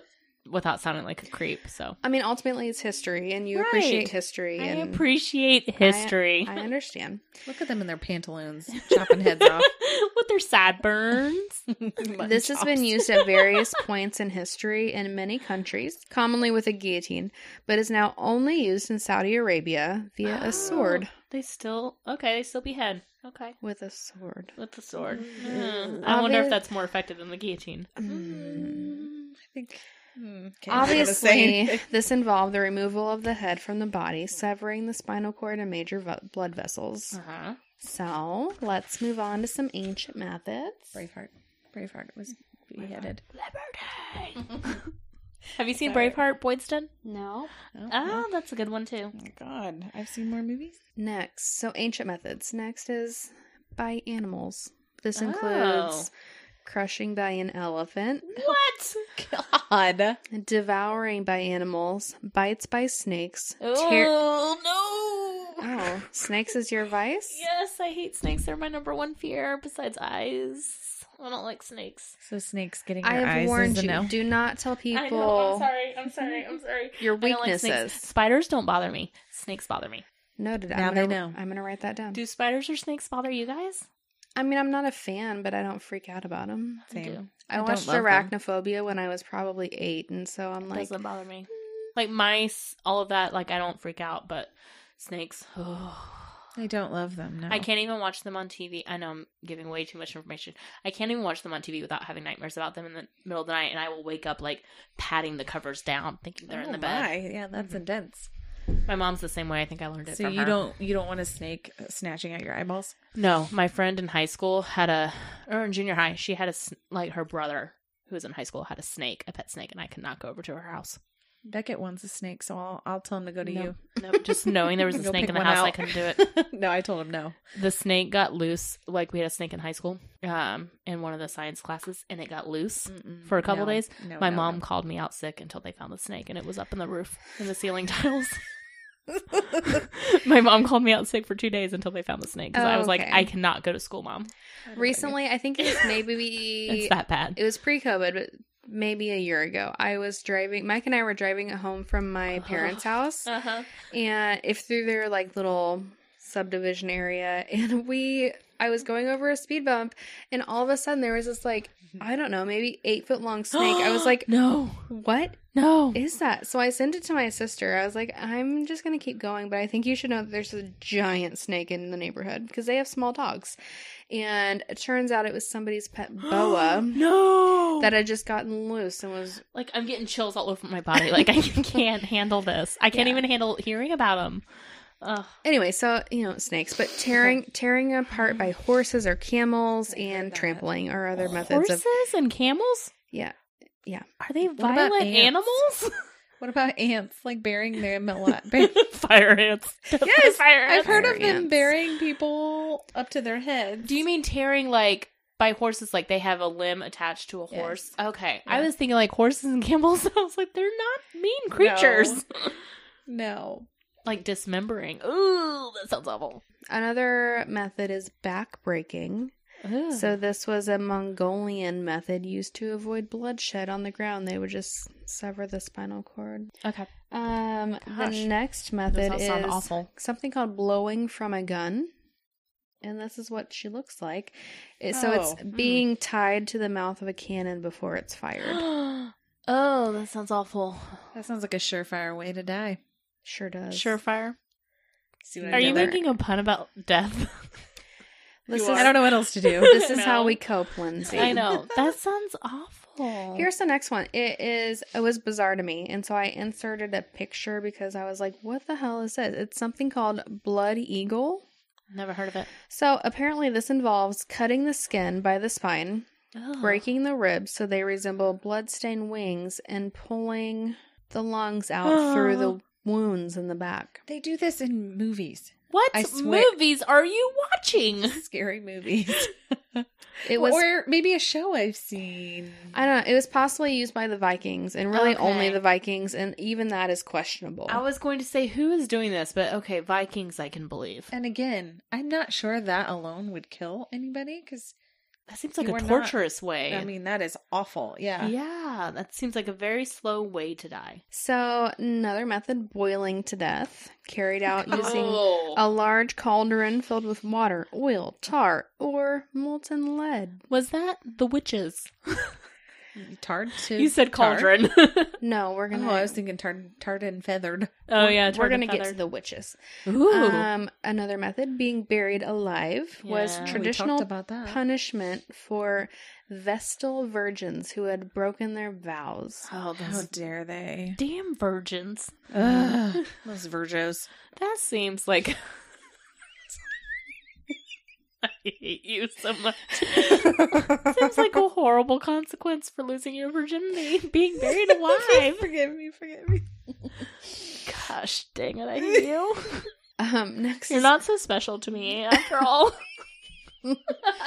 without sounding like a creep. So I mean, ultimately, it's history, and you Right. appreciate history. I and appreciate history I, I understand. Look at them in their pantaloons, chopping heads off. with their sideburns. This has been used at various points in history in many countries, commonly with a guillotine, but is now only used in Saudi Arabia via a sword. They still okay. They still behead. Okay, With a sword. with the sword. Mm. Hmm. I wonder if Obvi- that's more effective than the guillotine. Mm. I think. Hmm, okay, I'm gonna say Obviously, anything. this involved the removal of the head from the body, severing the spinal cord and major v- blood vessels. Uh huh. So, let's move on to some ancient methods. Braveheart. Braveheart was beheaded. Liberty. Have you seen Sorry. Braveheart, Boydston? No. Oh, Oh, that's a good one too. my God. I've seen more movies. Next, so ancient methods. Next is by animals. This Oh. includes crushing by an elephant, What? God. devouring by animals, bites by snakes. tear- Oh no! oh, snakes is your vice? Yes, I hate snakes. They're my number one fear besides eyes. I don't like snakes. So snakes getting your I have eyes warned is a you. no. Do not tell people I know. I'm sorry. I'm sorry. I'm sorry. your I don't like weaknesses. snakes. Spiders don't bother me. Snakes bother me. Noted. Now I'm they gonna, know. I'm gonna write that down. Do spiders or snakes bother you guys? I mean, I'm not a fan, but I don't freak out about them. I Same. do. I, I don't watched love them. Arachnophobia when I was probably eight, and so I'm like, Doesn't bother me. Like mice, all of that. Like I don't freak out, but snakes. Oh. I don't love them. No. I can't even watch them on T V. I know I'm giving way too much information. I can't even watch them on T V without having nightmares about them in the middle of the night, and I will wake up like patting the covers down, thinking they're in Oh the bed. my. Yeah, that's Mhm. intense. My mom's the same way. I think I learned it So from you her. don't you don't want a snake uh, snatching at your eyeballs? No, my friend in high school had a, or in junior high, she had a s- like her brother who was in high school had a snake, a pet snake, and I could not go over to her house. Beckett wants a snake, so I'll I'll tell him to go to No, no, just knowing there was a Go snake pick in the one house, I out. couldn't do it. you. No, I told him no. The snake got loose. Like we had a snake in high school, um, in one of the science classes, and it got loose Mm-mm. for a couple No, days. no, My no, mom no. called me out sick until they found the snake, and it was up in the roof in the ceiling tiles. My mom called me out sick for two days until they found the snake because Oh, I was like, okay. I cannot go to school, Mom. recently, I think it was maybe It's that bad. it was pre-COVID, but maybe a year ago. I was driving. Mike and I were driving home from my parents' house, Uh huh. and if through their like little subdivision area, and we, I was going over a speed bump, and all of a sudden there was this like, I don't know, maybe eight foot long snake. I was like, no, what no. is that? So I sent it to my sister. I was like, I'm just going to keep going, but I think you should know that there's a giant snake in the neighborhood because they have small dogs. And it turns out it was somebody's pet boa no. that had just gotten loose and was, Like, I'm getting chills all over my body. Like, I can't handle this. I can't Yeah. even handle hearing about them. Ugh. anyway, so, you know, snakes, but tearing tearing apart by horses or camels and that. trampling are other methods Horses of, and camels? yeah. Are they about violent ants? animals? What about ants like burying them a lot? Fire ants. Yes, Fire I've ants. heard Fire of them ants. burying people up to their heads. Do you mean tearing like by horses, like they have a limb attached to a Yes. horse? Okay. I Yeah. was thinking like horses and camels. I was like, they're not mean creatures. No. Like dismembering. Ooh, that sounds awful. Another method is back breaking. So this was a Mongolian method used to avoid bloodshed on the ground. They would just sever the spinal cord. okay. Um, Gosh. the next Those method all is sound awful. something called blowing from a gun. And this is what she looks like. It, so it's Oh, hmm. being tied to the mouth of a cannon before it's fired. Oh, that sounds awful. That sounds like a surefire way to die. Sure does. Surefire. See what I Are did you there? making a pun about death? This You is, are. I don't know what else to do. this is No. how we cope, Lindsay. I know. That sounds awful. Here's the next one. It is, it was bizarre to me. And so I inserted a picture because I was like, what the hell is this? It's something called blood eagle. Never heard of it. So apparently this involves cutting the skin by the spine, Ugh. breaking the ribs so they resemble blood-stained wings, and pulling the lungs out through the wounds in the back. They do this in movies. What I swear- movies are you watching? Scary movies. It was, or maybe a show I've seen. I don't know, it was possibly used by the Vikings, and really Okay. only the Vikings, and even that is questionable. I was going to say who is doing this, but okay, Vikings I can believe. And again, I'm not sure that alone would kill anybody because That seems like You a are not- torturous way. I mean, that is awful. Yeah. yeah, that seems like a very slow way to die. So, another method, boiling to death, carried out using Oh. a large cauldron filled with water, oil, tar, or molten lead. Was that the witches? Tarred to You said tar? cauldron. No, we're gonna. Oh, I was thinking tarred, tarred and feathered. oh yeah, we're tarred gonna and get to feathered. the witches. Ooh. Um, another method, being buried alive, was Yeah. We talked traditional about that. punishment for Vestal virgins who had broken their vows. oh, How those dare they? damn virgins. Ugh, those Virgos. That seems like. I hate you so much. Seems like a horrible consequence for losing your virginity, being buried alive. Forgive me, forgive me. Gosh dang it, I hate you. Um, next, You're is- not so special to me after all. That's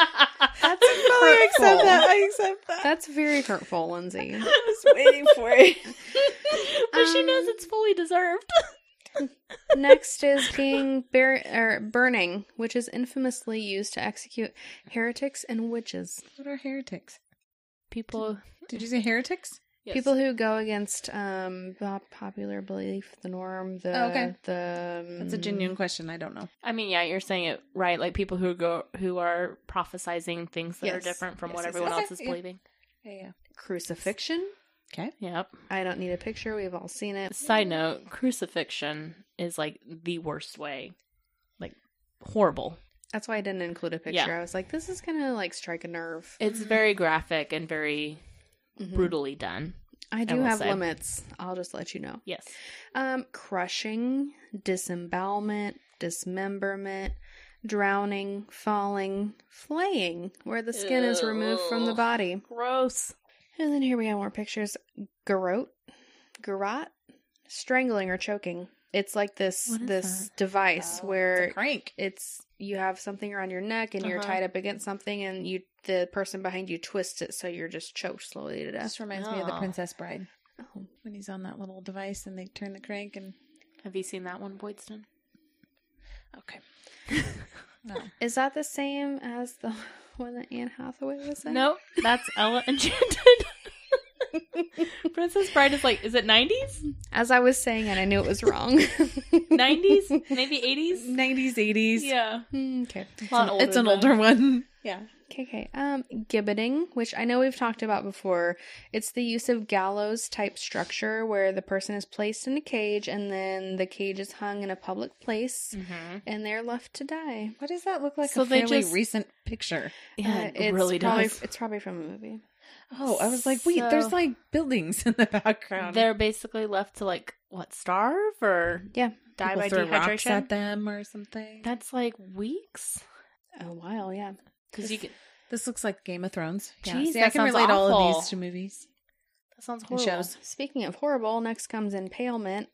I accept that. I accept that. That's very hurtful, Lindsay. I was waiting for it. But she Um, knows it's fully deserved. Next is being bur- or burning, which is infamously used to execute heretics and witches. What are heretics? People, Did you say heretics? yes. People who go against um the popular belief, the norm, the Oh, okay. the um, That's a genuine question. I don't know. I mean, yeah, you're saying it right. Like people who go who are prophesizing things that are Yes. different from Yes, what yes, everyone yes. else is Okay, yeah. believing. Yeah, yeah. crucifixion. Okay. Yep. I don't need a picture. We've all seen it. Side note: crucifixion is like the worst way, like horrible. That's why I didn't include a picture. Yeah. I was like, this is gonna like strike a nerve. It's very graphic and very Mhm. brutally done. I do will have say. limits. I'll just let you know. Yes. Um, crushing, disembowelment, dismemberment, drowning, falling, flaying, where the skin is removed from the Ugh. body. Gross. And then here we have more pictures. Garrote, garrote, strangling or choking. It's like this What is this device Oh, where it's a crank. it's you have something around your neck and you're Uh-huh. tied up against something and you the person behind you twists it so you're just choked slowly to death. This reminds me of the Oh. Princess Bride Oh. when he's on that little device and they turn the crank and Have you seen that one, Boydston? okay. No. Is that the same as the one that Anne Hathaway was in? Nope. That's Ella Enchanted. Princess Bride is like, is it nineties? As I was saying it, I knew it was wrong. nineties? Maybe eighties? nineties, eighties. Yeah. Mm, okay. It's, a lot older It's an than older that. one. Yeah. Okay, okay. Um, gibbeting, which I know we've talked about before. It's the use of gallows type structure where the person is placed in a cage and then the cage is hung in a public place Mhm. and they're left to die. What does that look like? So a they fairly just- recent picture. Yeah, Uh, it it's really probably, does. It's probably from a movie. Oh, I was like, wait, So- there's like buildings in the background. They're basically left to like, what, starve or Yeah, die People by throw rocks dehydration? at them or something. That's like weeks. a while. Yeah. Because you get, This looks like Game of Thrones. Yeah. Jeez, See, that I can sounds relate all of awful. these to movies that sounds and horrible. shows. Speaking of horrible, next comes impalement.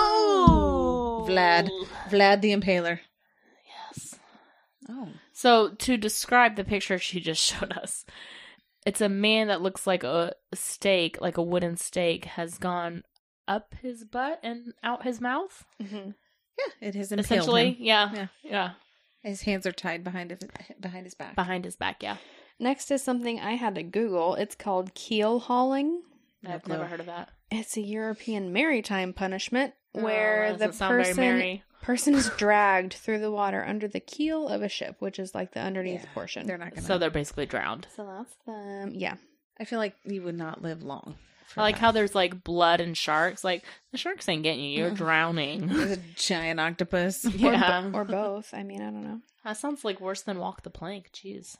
Oh, Vlad. Vlad the Impaler. Yes. Oh. So to describe the picture she just showed us, it's a man that looks like a stake, like a wooden stake, has gone up his butt and out his mouth. Mm-hmm. Yeah, it has impaled Essentially, him. yeah, Yeah. yeah, His hands are tied behind his, behind his back. behind his back. Yeah, Next is something I had to Google. It's called keel hauling. No I've clue. never heard of that. It's a European maritime punishment Oh, where that the doesn't sound very person merry. person is dragged through the water under the keel of a ship, which is like the underneath Yeah, portion. They're not gonna. So they're basically drowned. So that's them. Yeah. I feel like you would not live long. for I like that. how there's like blood and sharks. Like the sharks ain't getting you; you're drowning. There's a giant octopus. Yeah, Or both. I mean, I don't know. that sounds like worse than walk the plank. Jeez.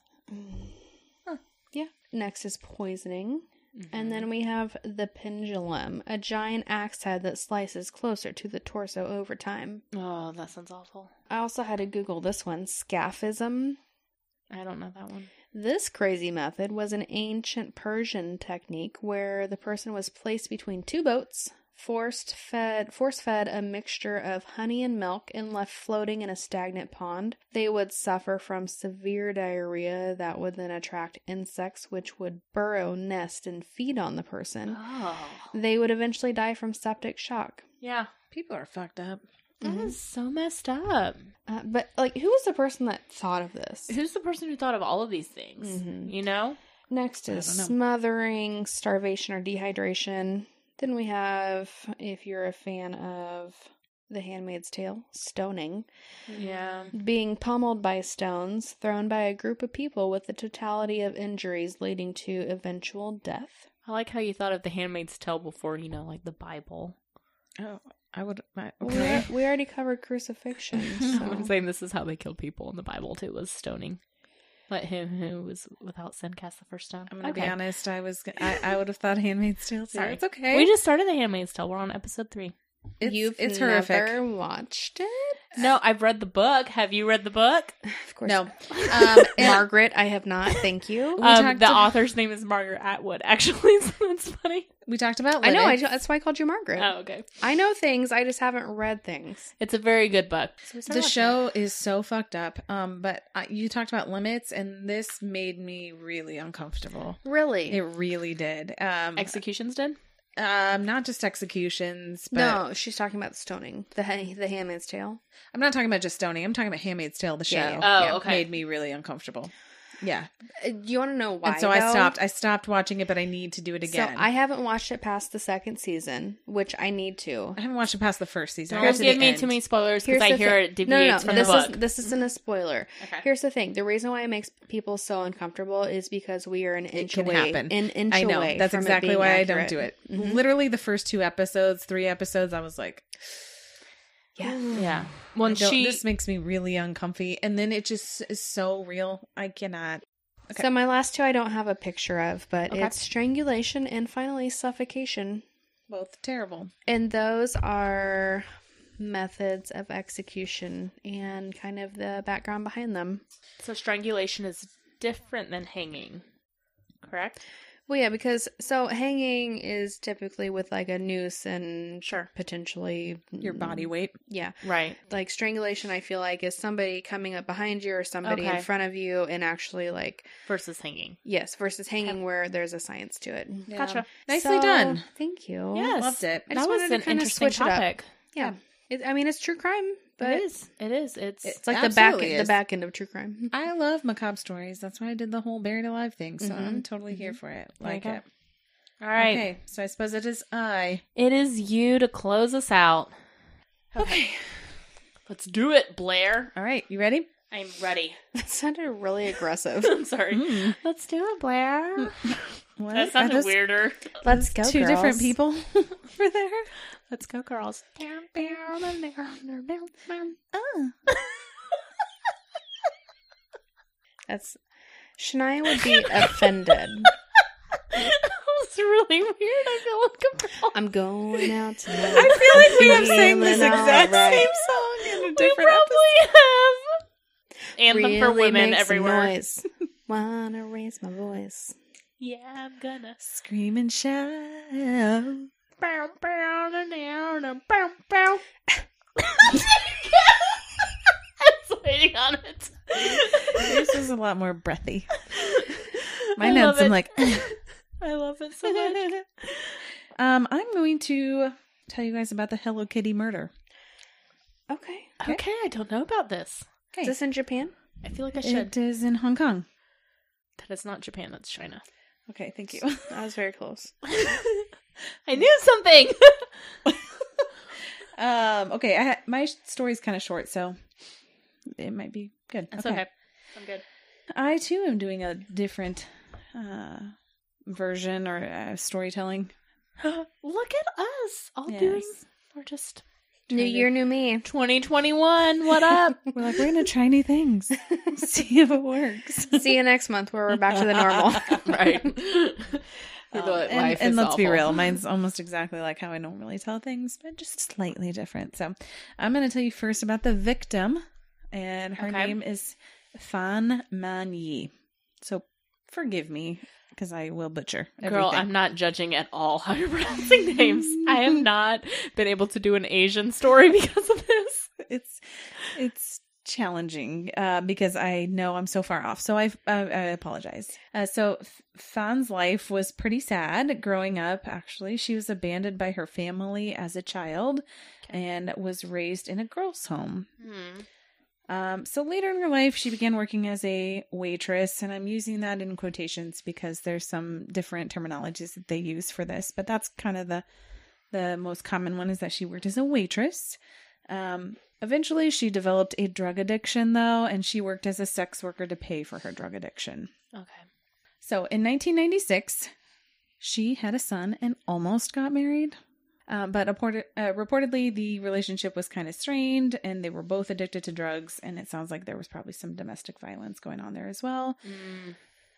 Yeah. Next is poisoning. Mm-hmm. And then we have the pendulum, a giant axe head that slices closer to the torso over time. Oh, that sounds awful. I also had to Google this one, scaphism. I don't know that one. This crazy method was an ancient Persian technique where the person was placed between two boats, forced fed, force fed a mixture of honey and milk, and left floating in a stagnant pond. They would suffer from severe diarrhea that would then attract insects, which would burrow, nest, and feed on the person. Oh, They would eventually die from septic shock. yeah. People are fucked up. That is so messed up. Uh, but, like, who was the person that thought of this? Who's the person who thought of all of these things? Mhm. You know? Next I is don't know. smothering, starvation, or dehydration. Then we have, if you're a fan of The Handmaid's Tale, stoning. Yeah. Being pummeled by stones thrown by a group of people with the totality of injuries leading to eventual death. I like how you thought of The Handmaid's Tale before, you know, like the Bible. Oh, I would. I, We, okay. we already covered crucifixion. I'm So. saying this is how they killed people in the Bible, too, was stoning. Let him who was without sin cast the first stone. I'm gonna Okay. be honest. I was. I, I would have thought Handmaid's Tale too. Sorry. It's okay. We just started The Handmaid's Tale. We're on episode three. It's, You've it's never horrific. watched it? No, I've read the book. Have you read the book? Of course. No. Um, Margaret, I have not. Thank you. We Um, talked the to- author's name is Margaret Atwood, actually, so that's funny. We talked about. I know. I, Linux. that's why I called you Margaret. Oh, okay. I know things. I just haven't read things. It's a very good book. So we started The watching show is so fucked up. Um, but I, you talked about limits, and this made me really uncomfortable. Really? It really did. Um, it. Executions did? um, not just executions, but No, she's talking about the stoning. The Ha- the Handmaid's Tale. I'm not talking about just stoning. I'm talking about Handmaid's Tale, the show. Yeah. Oh, okay. Made me really uncomfortable. Yeah, Uh, Do you want to know why? and so I though? stopped. I stopped watching it, but I need to do it again. So I haven't watched it past the second season, which I need to. I haven't watched it past the first season. I got Don't to give the me end. too many spoilers Here's because I the hear thing- it deviates no, no, no. from This the book. is this isn't a spoiler. Okay. Here's the thing: the reason why it makes people so uncomfortable is because we are an It inch can away. happen. An inch I know. away. That's from it exactly being why I accurate. don't do it. Mhm. Literally, the first two episodes, three episodes, I was like, Yeah. Yeah. I When don't- she... this makes me really uncomfy, and then it just is so real. I cannot. Okay. So my last two I don't have a picture of, but Okay. it's strangulation and finally suffocation. Both terrible. And those are methods of execution and kind of the background behind them. So strangulation is different than hanging, correct? Well, yeah, because so hanging is typically with like a noose and Sure. potentially Your body weight. Yeah. Right. Like strangulation, I feel like is somebody coming up behind you or somebody Okay. in front of you and actually like, Versus hanging. yes, versus hanging where there's a science to it. Yeah. Gotcha. Nicely So, done. Thank you. Yes. Loved it. I That just was wanted to an kinda interesting switch it up. topic. Yeah. It, I mean, it's true crime, but It is. It is. It's... it's like the back Absolutely the is. back end of true crime. I love macabre stories. That's why I did the whole buried alive thing. So Mhm. I'm totally here for it. There you Like go. it. All right. Okay. So I suppose it is I. It is you to close us out. Okay. Let's do it, Blair. All right. You ready? I'm ready. That sounded really aggressive. I'm sorry. Mm. Let's do it, Blair. What? That Are sounded those weirder. Let's go, Two girls. different people over there. Let's go, girls. Oh. That's Shania would be offended. That was really weird. I feel uncomfortable. I'm going out tonight. I feel like we have sang this Feeling exact alright. same song in a We different probably have. Anthem Really for women make some everywhere. Noise. Wanna raise my voice. Yeah, I'm gonna. episode. Scream and shout. Bow, bow, da, da, da, bow, bow. I was waiting on it. This is a lot more breathy. I Mine had love some it. like. I love it so much. um, I'm going to tell you guys about the Hello Kitty murder. Okay. Okay, I don't know about this. Okay. Is this in Japan? I feel like I should. It is in Hong Kong. That is not Japan, that's China. Okay, thank you. I was very close. I knew something! um, okay, I ha- my story's kind of short, so it might be good. That's okay. I'm good. I too am doing a different uh, version or uh, storytelling. Look at us! All Yes. doing. We're just. New year, new me. twenty twenty-one, what up? We're like, we're gonna try new things, see if it works. See you next month where we're back to the normal. Right. Um, and and let's be real, mine's almost exactly like how I normally tell things, but just slightly different. So I'm going to tell you first about the victim, and her Okay. name is Fan Man Yi. So forgive me, because I will butcher everything. Girl, I'm not judging at all how you're pronouncing names. I have not been able to do an Asian story because of this. It's it's challenging uh, because I know I'm so far off. So I, uh, I apologize. Uh, so Fan's life was pretty sad growing up, actually. She was abandoned by her family as a child and was raised in a girls' home. Hmm. Um, so later in her life, she began working as a waitress, and I'm using that in quotations because there's some different terminologies that they use for this, but that's kind of the the most common one, is that she worked as a waitress. Um, eventually, she developed a drug addiction, though, and she worked as a sex worker to pay for her drug addiction. Okay. So in nineteen ninety-six, she had a son and almost got married. Um, but reported, uh, reportedly, the relationship was kind of strained, and they were both addicted to drugs, and it sounds like there was probably some domestic violence going on there as well. Mm.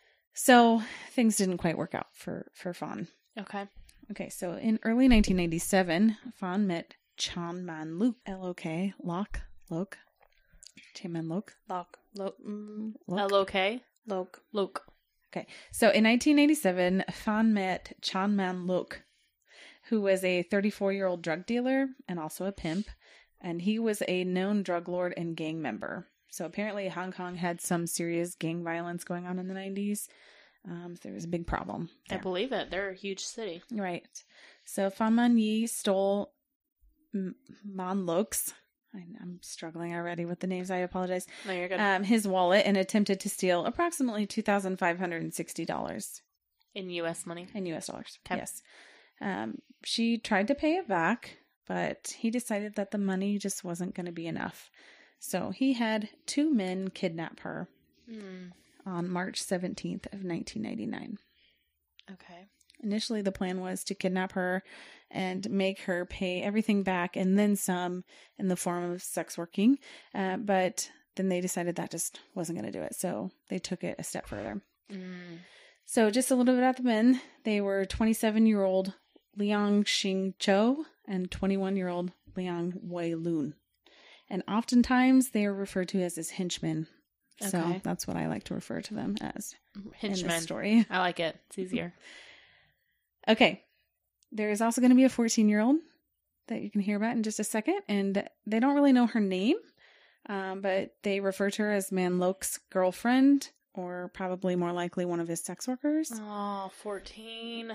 So things didn't quite work out for, for Fan. Okay. Okay, so in early nineteen ninety-seven, Fan met Chan Man Lok, L O K, Lok, Lok, Chan Man Lok. Lok. Lok. Mm, Lok. L O K? Lok. Luke. Okay, so in nineteen eighty-seven, Fan met Chan Man Lok, who was a thirty-four-year-old drug dealer and also a pimp, and he was a known drug lord and gang member. So apparently Hong Kong had some serious gang violence going on in the nineties. Um, so there was a big problem I there. believe it. They're a huge city. Right. So Fan Man Yi stole M- Man Lok's, I- I'm struggling already with the names, I apologize, No, you're good. um, his wallet, and attempted to steal approximately two thousand five hundred sixty dollars In U S money. in U S dollars. Okay. Yes. Um, she tried to pay it back, but he decided that the money just wasn't going to be enough. So he had two men kidnap her Mm. on March seventeenth of nineteen ninety-nine. Okay. Initially, the plan was to kidnap her and make her pay everything back and then some in the form of sex working. Uh, but then they decided that just wasn't going to do it. So they took it a step further. Mm. So just a little bit about the men. They were twenty-seven-year-old Liang Xing Cho and twenty-one-year-old Liang Wei Lun. And oftentimes they are referred to as his henchmen. So Okay. that's what I like to refer to them as in Henchmen. this story. I like it. It's easier. Okay. There is also going to be a fourteen-year-old that you can hear about in just a second. And they don't really know her name, um, but they refer to her as Man Lok's girlfriend, or probably more likely one of his sex workers. Oh, fourteen.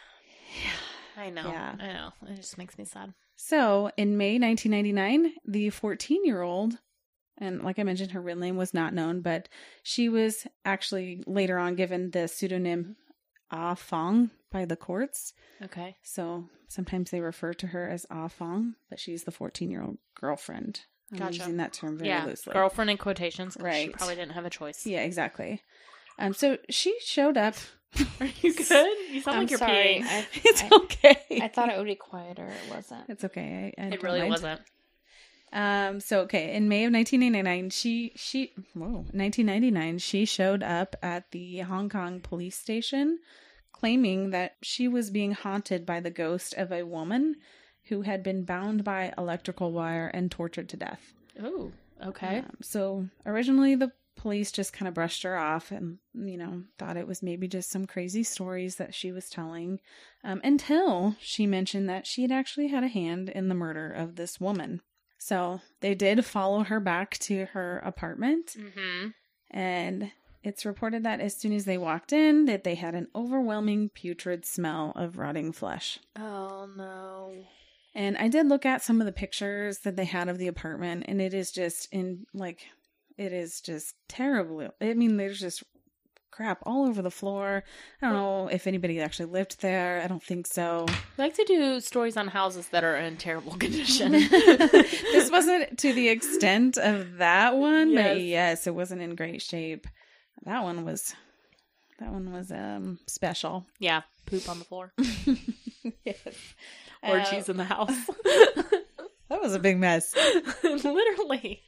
I know. Yeah. I know. It just makes me sad. So, in May nineteen ninety-nine, the fourteen-year-old, and like I mentioned, her real name was not known, but she was actually later on given the pseudonym Ah Fong by the courts. Okay. So, sometimes they refer to her as Ah Fong, but she's the fourteen-year-old girlfriend. I'm Gotcha. using that term very Yeah. loosely. Girlfriend in quotations. 'Cause She Right. probably didn't have a choice. Yeah, exactly. Um, so, she showed up. Are you good? You sound I'm like you're sorry. peeing. I, It's I, okay. I thought it would be quieter. It wasn't. It's okay. I, I It don't really mind. wasn't. Um, so okay, in May of nineteen ninety-nine, she she whoa, nineteen ninety-nine, she showed up at the Hong Kong police station claiming that she was being haunted by the ghost of a woman who had been bound by electrical wire and tortured to death. Oh, okay. Um, so originally the police just kind of brushed her off and, you know, thought it was maybe just some crazy stories that she was telling, um, until she mentioned that she had actually had a hand in the murder of this woman. So they did follow her back to her apartment, Mm-hmm. and it's reported that as soon as they walked in, that they had an overwhelming putrid smell of rotting flesh. Oh, no. And I did look at some of the pictures that they had of the apartment, and it is just in like, it is just terrible. I mean, there's just crap all over the floor. I don't know if anybody actually lived there. I don't think so. I like to do stories on houses that are in terrible condition. This wasn't to the extent of that one, but Yes. yes, it wasn't in great shape. That one was, that one was um special. Yeah, poop on the floor. Yes. Orgies Uh, in the house. That was a big mess. Literally.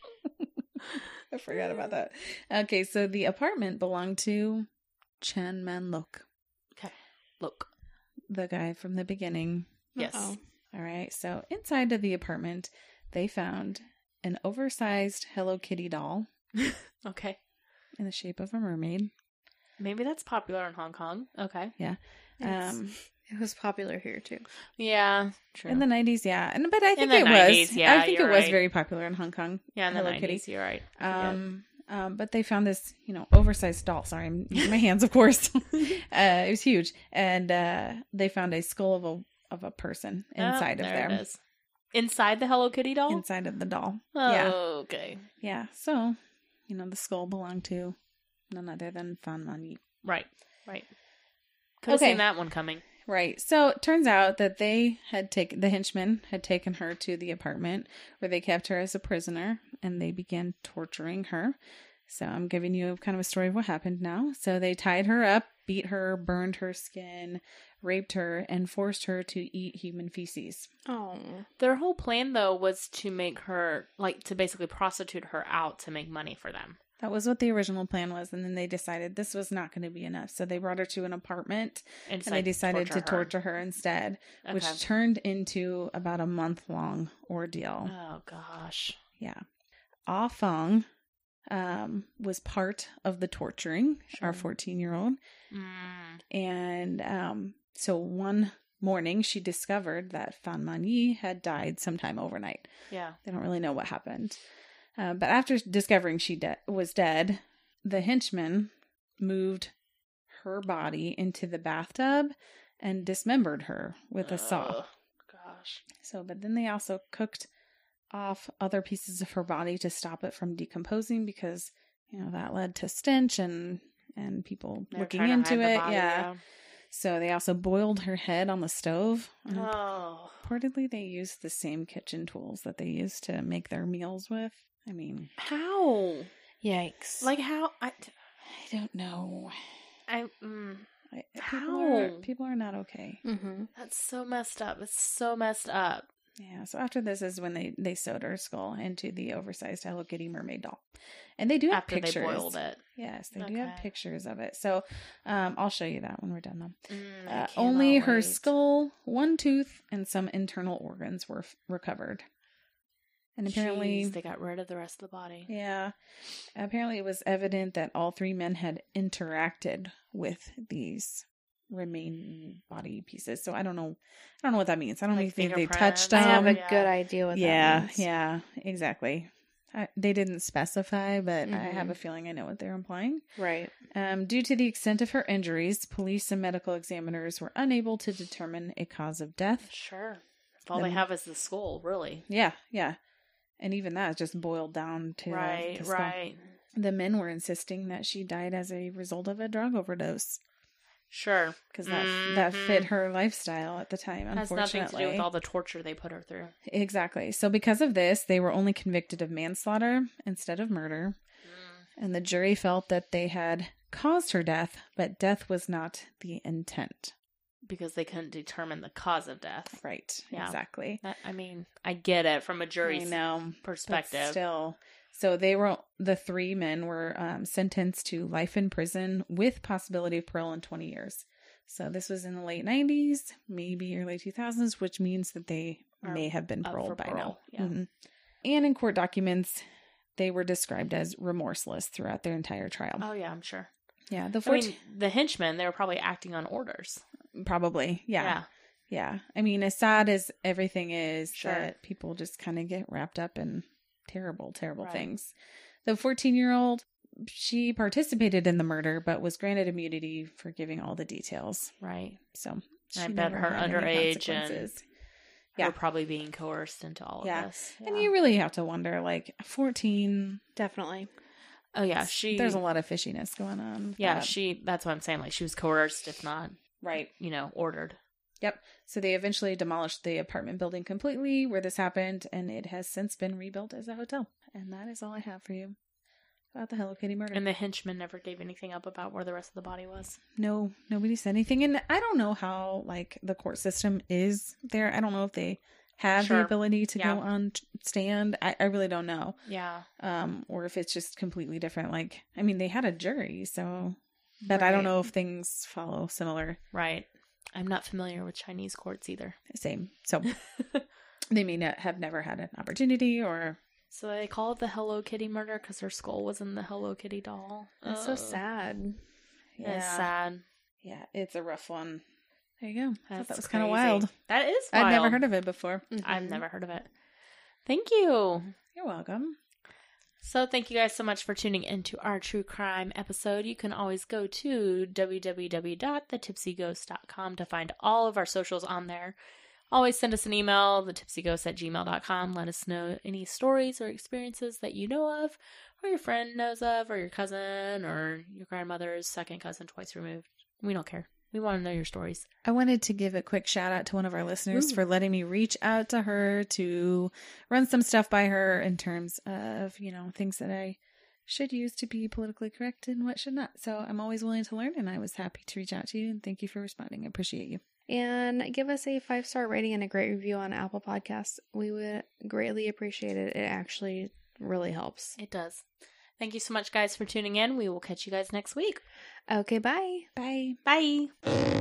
I forgot about that. Okay, so the apartment belonged to Chan Man Lok, Okay. Look. the guy from the beginning. Yes. Uh-oh. All right, so inside of the apartment, they found an oversized Hello Kitty doll Okay. in the shape of a mermaid. Maybe that's popular in Hong Kong. Okay. It's, Um, It was popular here too. Yeah, true. In the nineties, yeah. And but I think the it nineties, was. yeah, I think it you're was right. very popular in Hong Kong. yeah, in the Hello nineties, Kitty. you're right. I forget. Um, um, but they found this, you know, oversized doll. Sorry, I'm using my hands, of course. uh, it was huge, and uh, they found a skull of a of a person inside oh, of there there, it is. Inside the Hello Kitty doll? inside of the doll. oh, Yeah, okay. yeah. So, you know, the skull belonged to none other than Fan Man Yi. Right, right. Could have Okay. seen that one coming. Right. So it turns out that they had taken the henchmen had taken her to the apartment where they kept her as a prisoner, and they began torturing her. So I'm giving you kind of a story of what happened now. So they tied her up, beat her, burned her skin, raped her, and forced her to eat human feces. Oh. Their whole plan, though, was to make her, like, to basically prostitute her out to make money for them. That was what the original plan was, and then they decided this was not going to be enough. So they brought her to an apartment, And, and they decided to her. torture her instead, Okay. which turned into about a month-long ordeal. Oh, gosh. Yeah. Ah Feng um, was part of the torturing, our Sure. fourteen-year-old. Mm. And um, so one morning, she discovered that Fan Man Yi had died sometime overnight. Yeah. They don't really know what happened. Uh, but after discovering she de- was dead, the henchmen moved her body into the bathtub and dismembered her with a saw. Ugh, gosh. So, but then they also cooked off other pieces of her body to stop it from decomposing because, you know, that led to stench and and people They were looking trying to into hide the it. body, yeah. So they also boiled her head on the stove. And Oh. reportedly, they used the same kitchen tools that they used to make their meals with. I mean, How? Yikes. Like, how? I, I don't know. I, mm, I, people are How? people are not okay. Mm-hmm. that's so messed up. It's so messed up. Yeah. So after this is when they they sewed her skull into the oversized Hello Kitty mermaid doll, and they do have After pictures. they boiled it. Yes, they do have Okay. pictures of it. So um, I'll show you that when we're done, though. Mm, I Uh, cannot only her wait. skull, one tooth, and some internal organs were f- recovered. And apparently, Jeez, they got rid of the rest of the body. yeah, apparently it was evident that all three men had interacted with these remaining body pieces. So I don't know, I don't know what that means. I don't Like even think they fingerprints? touched I have them. a Yeah. good idea what yeah, that means. yeah, exactly. I, they didn't specify, but I have Mhm. a feeling I know what they're implying. Right. Um, due to the extent of her injuries, police and medical examiners were unable to determine a cause of death. Sure. If all The- they have is the skull, really. Yeah, yeah. And even that just boiled down to Right, the skull. right. The men were insisting that she died as a result of a drug overdose Sure. because that that fit Mhm. her lifestyle at the time. Has Unfortunately, nothing to do with all the torture they put her through. exactly. So because of this, they were only convicted of manslaughter instead of murder, Mm. and the jury felt that they had caused her death, but death was not the intent. Because they couldn't determine the cause of death. Right. Yeah. Exactly. That, I mean, I get it from a I jury's know. But perspective. still, so they were the three men were um, sentenced to life in prison with possibility of parole in twenty years. So this was in the late nineties, maybe early two thousands, which means that they Are may have been up paroled for by now. parole, yeah. Mhm. And in court documents, they were described as remorseless throughout their entire trial. Oh, yeah, I'm sure. Yeah, the I fourteen mean, the henchmen, they were probably acting on orders. probably. Yeah, yeah. I mean, as sad as everything is, Sure. that people just kind of get wrapped up in terrible, terrible Right. things. The fourteen-year-old, she participated in the murder, but was granted immunity for giving all the details. Right. So I she bet never her had any underage and- consequences. Yeah. Yeah. probably being coerced into all Yeah. of this. And Yeah. you really have to wonder, like, fourteen, Definitely. Oh, yeah. She. there's a lot of fishiness going on. with Yeah, that. she. That's what I'm saying. Like, she was coerced, if not, Right. you know, ordered. Yep. So they eventually demolished the apartment building completely where this happened, and it has since been rebuilt as a hotel. And that is all I have for you about the Hello Kitty murder. And the henchmen never gave anything up about where the rest of the body was. No, nobody said anything. And I don't know how, like, the court system is there. I don't know if they have Sure. the ability to Yeah. go on t- stand. I, I really don't know. Yeah. Um, or if it's just completely different. Like, I mean, they had a jury, so, but I don't Right. know if things follow similar. Right. I'm not familiar with Chinese courts either. Same. So they may not have never had an opportunity or. So they call it the Hello Kitty murder because her skull was in the Hello Kitty doll. That's so Ugh. sad. It's sad. Yeah, it's a rough one. There you go. I That's thought that was kind of crazy. wild. That is wild. I'd never heard of it before. I've Mhm. never heard of it. Thank you. You're welcome. So thank you guys so much for tuning into our true crime episode. You can always go to w w w dot the tipsy ghost dot com to find all of our socials on there. Always send us an email, the tipsy ghost at gmail dot com. Let us know any stories or experiences that you know of, or your friend knows of, or your cousin, or your grandmother's second cousin twice removed. We don't care. We want to know your stories. I wanted to give a quick shout out to one of our listeners Ooh. for letting me reach out to her to run some stuff by her in terms of, you know, things that I should use to be politically correct and what should not. So I'm always willing to learn, and I was happy to reach out to you, and thank you for responding. I appreciate you. And give us a five star rating and a great review on Apple Podcasts. We would greatly appreciate it. It actually really helps. It does. Thank you so much, guys, for tuning in. We will catch you guys next week. Okay, bye. Bye. Bye.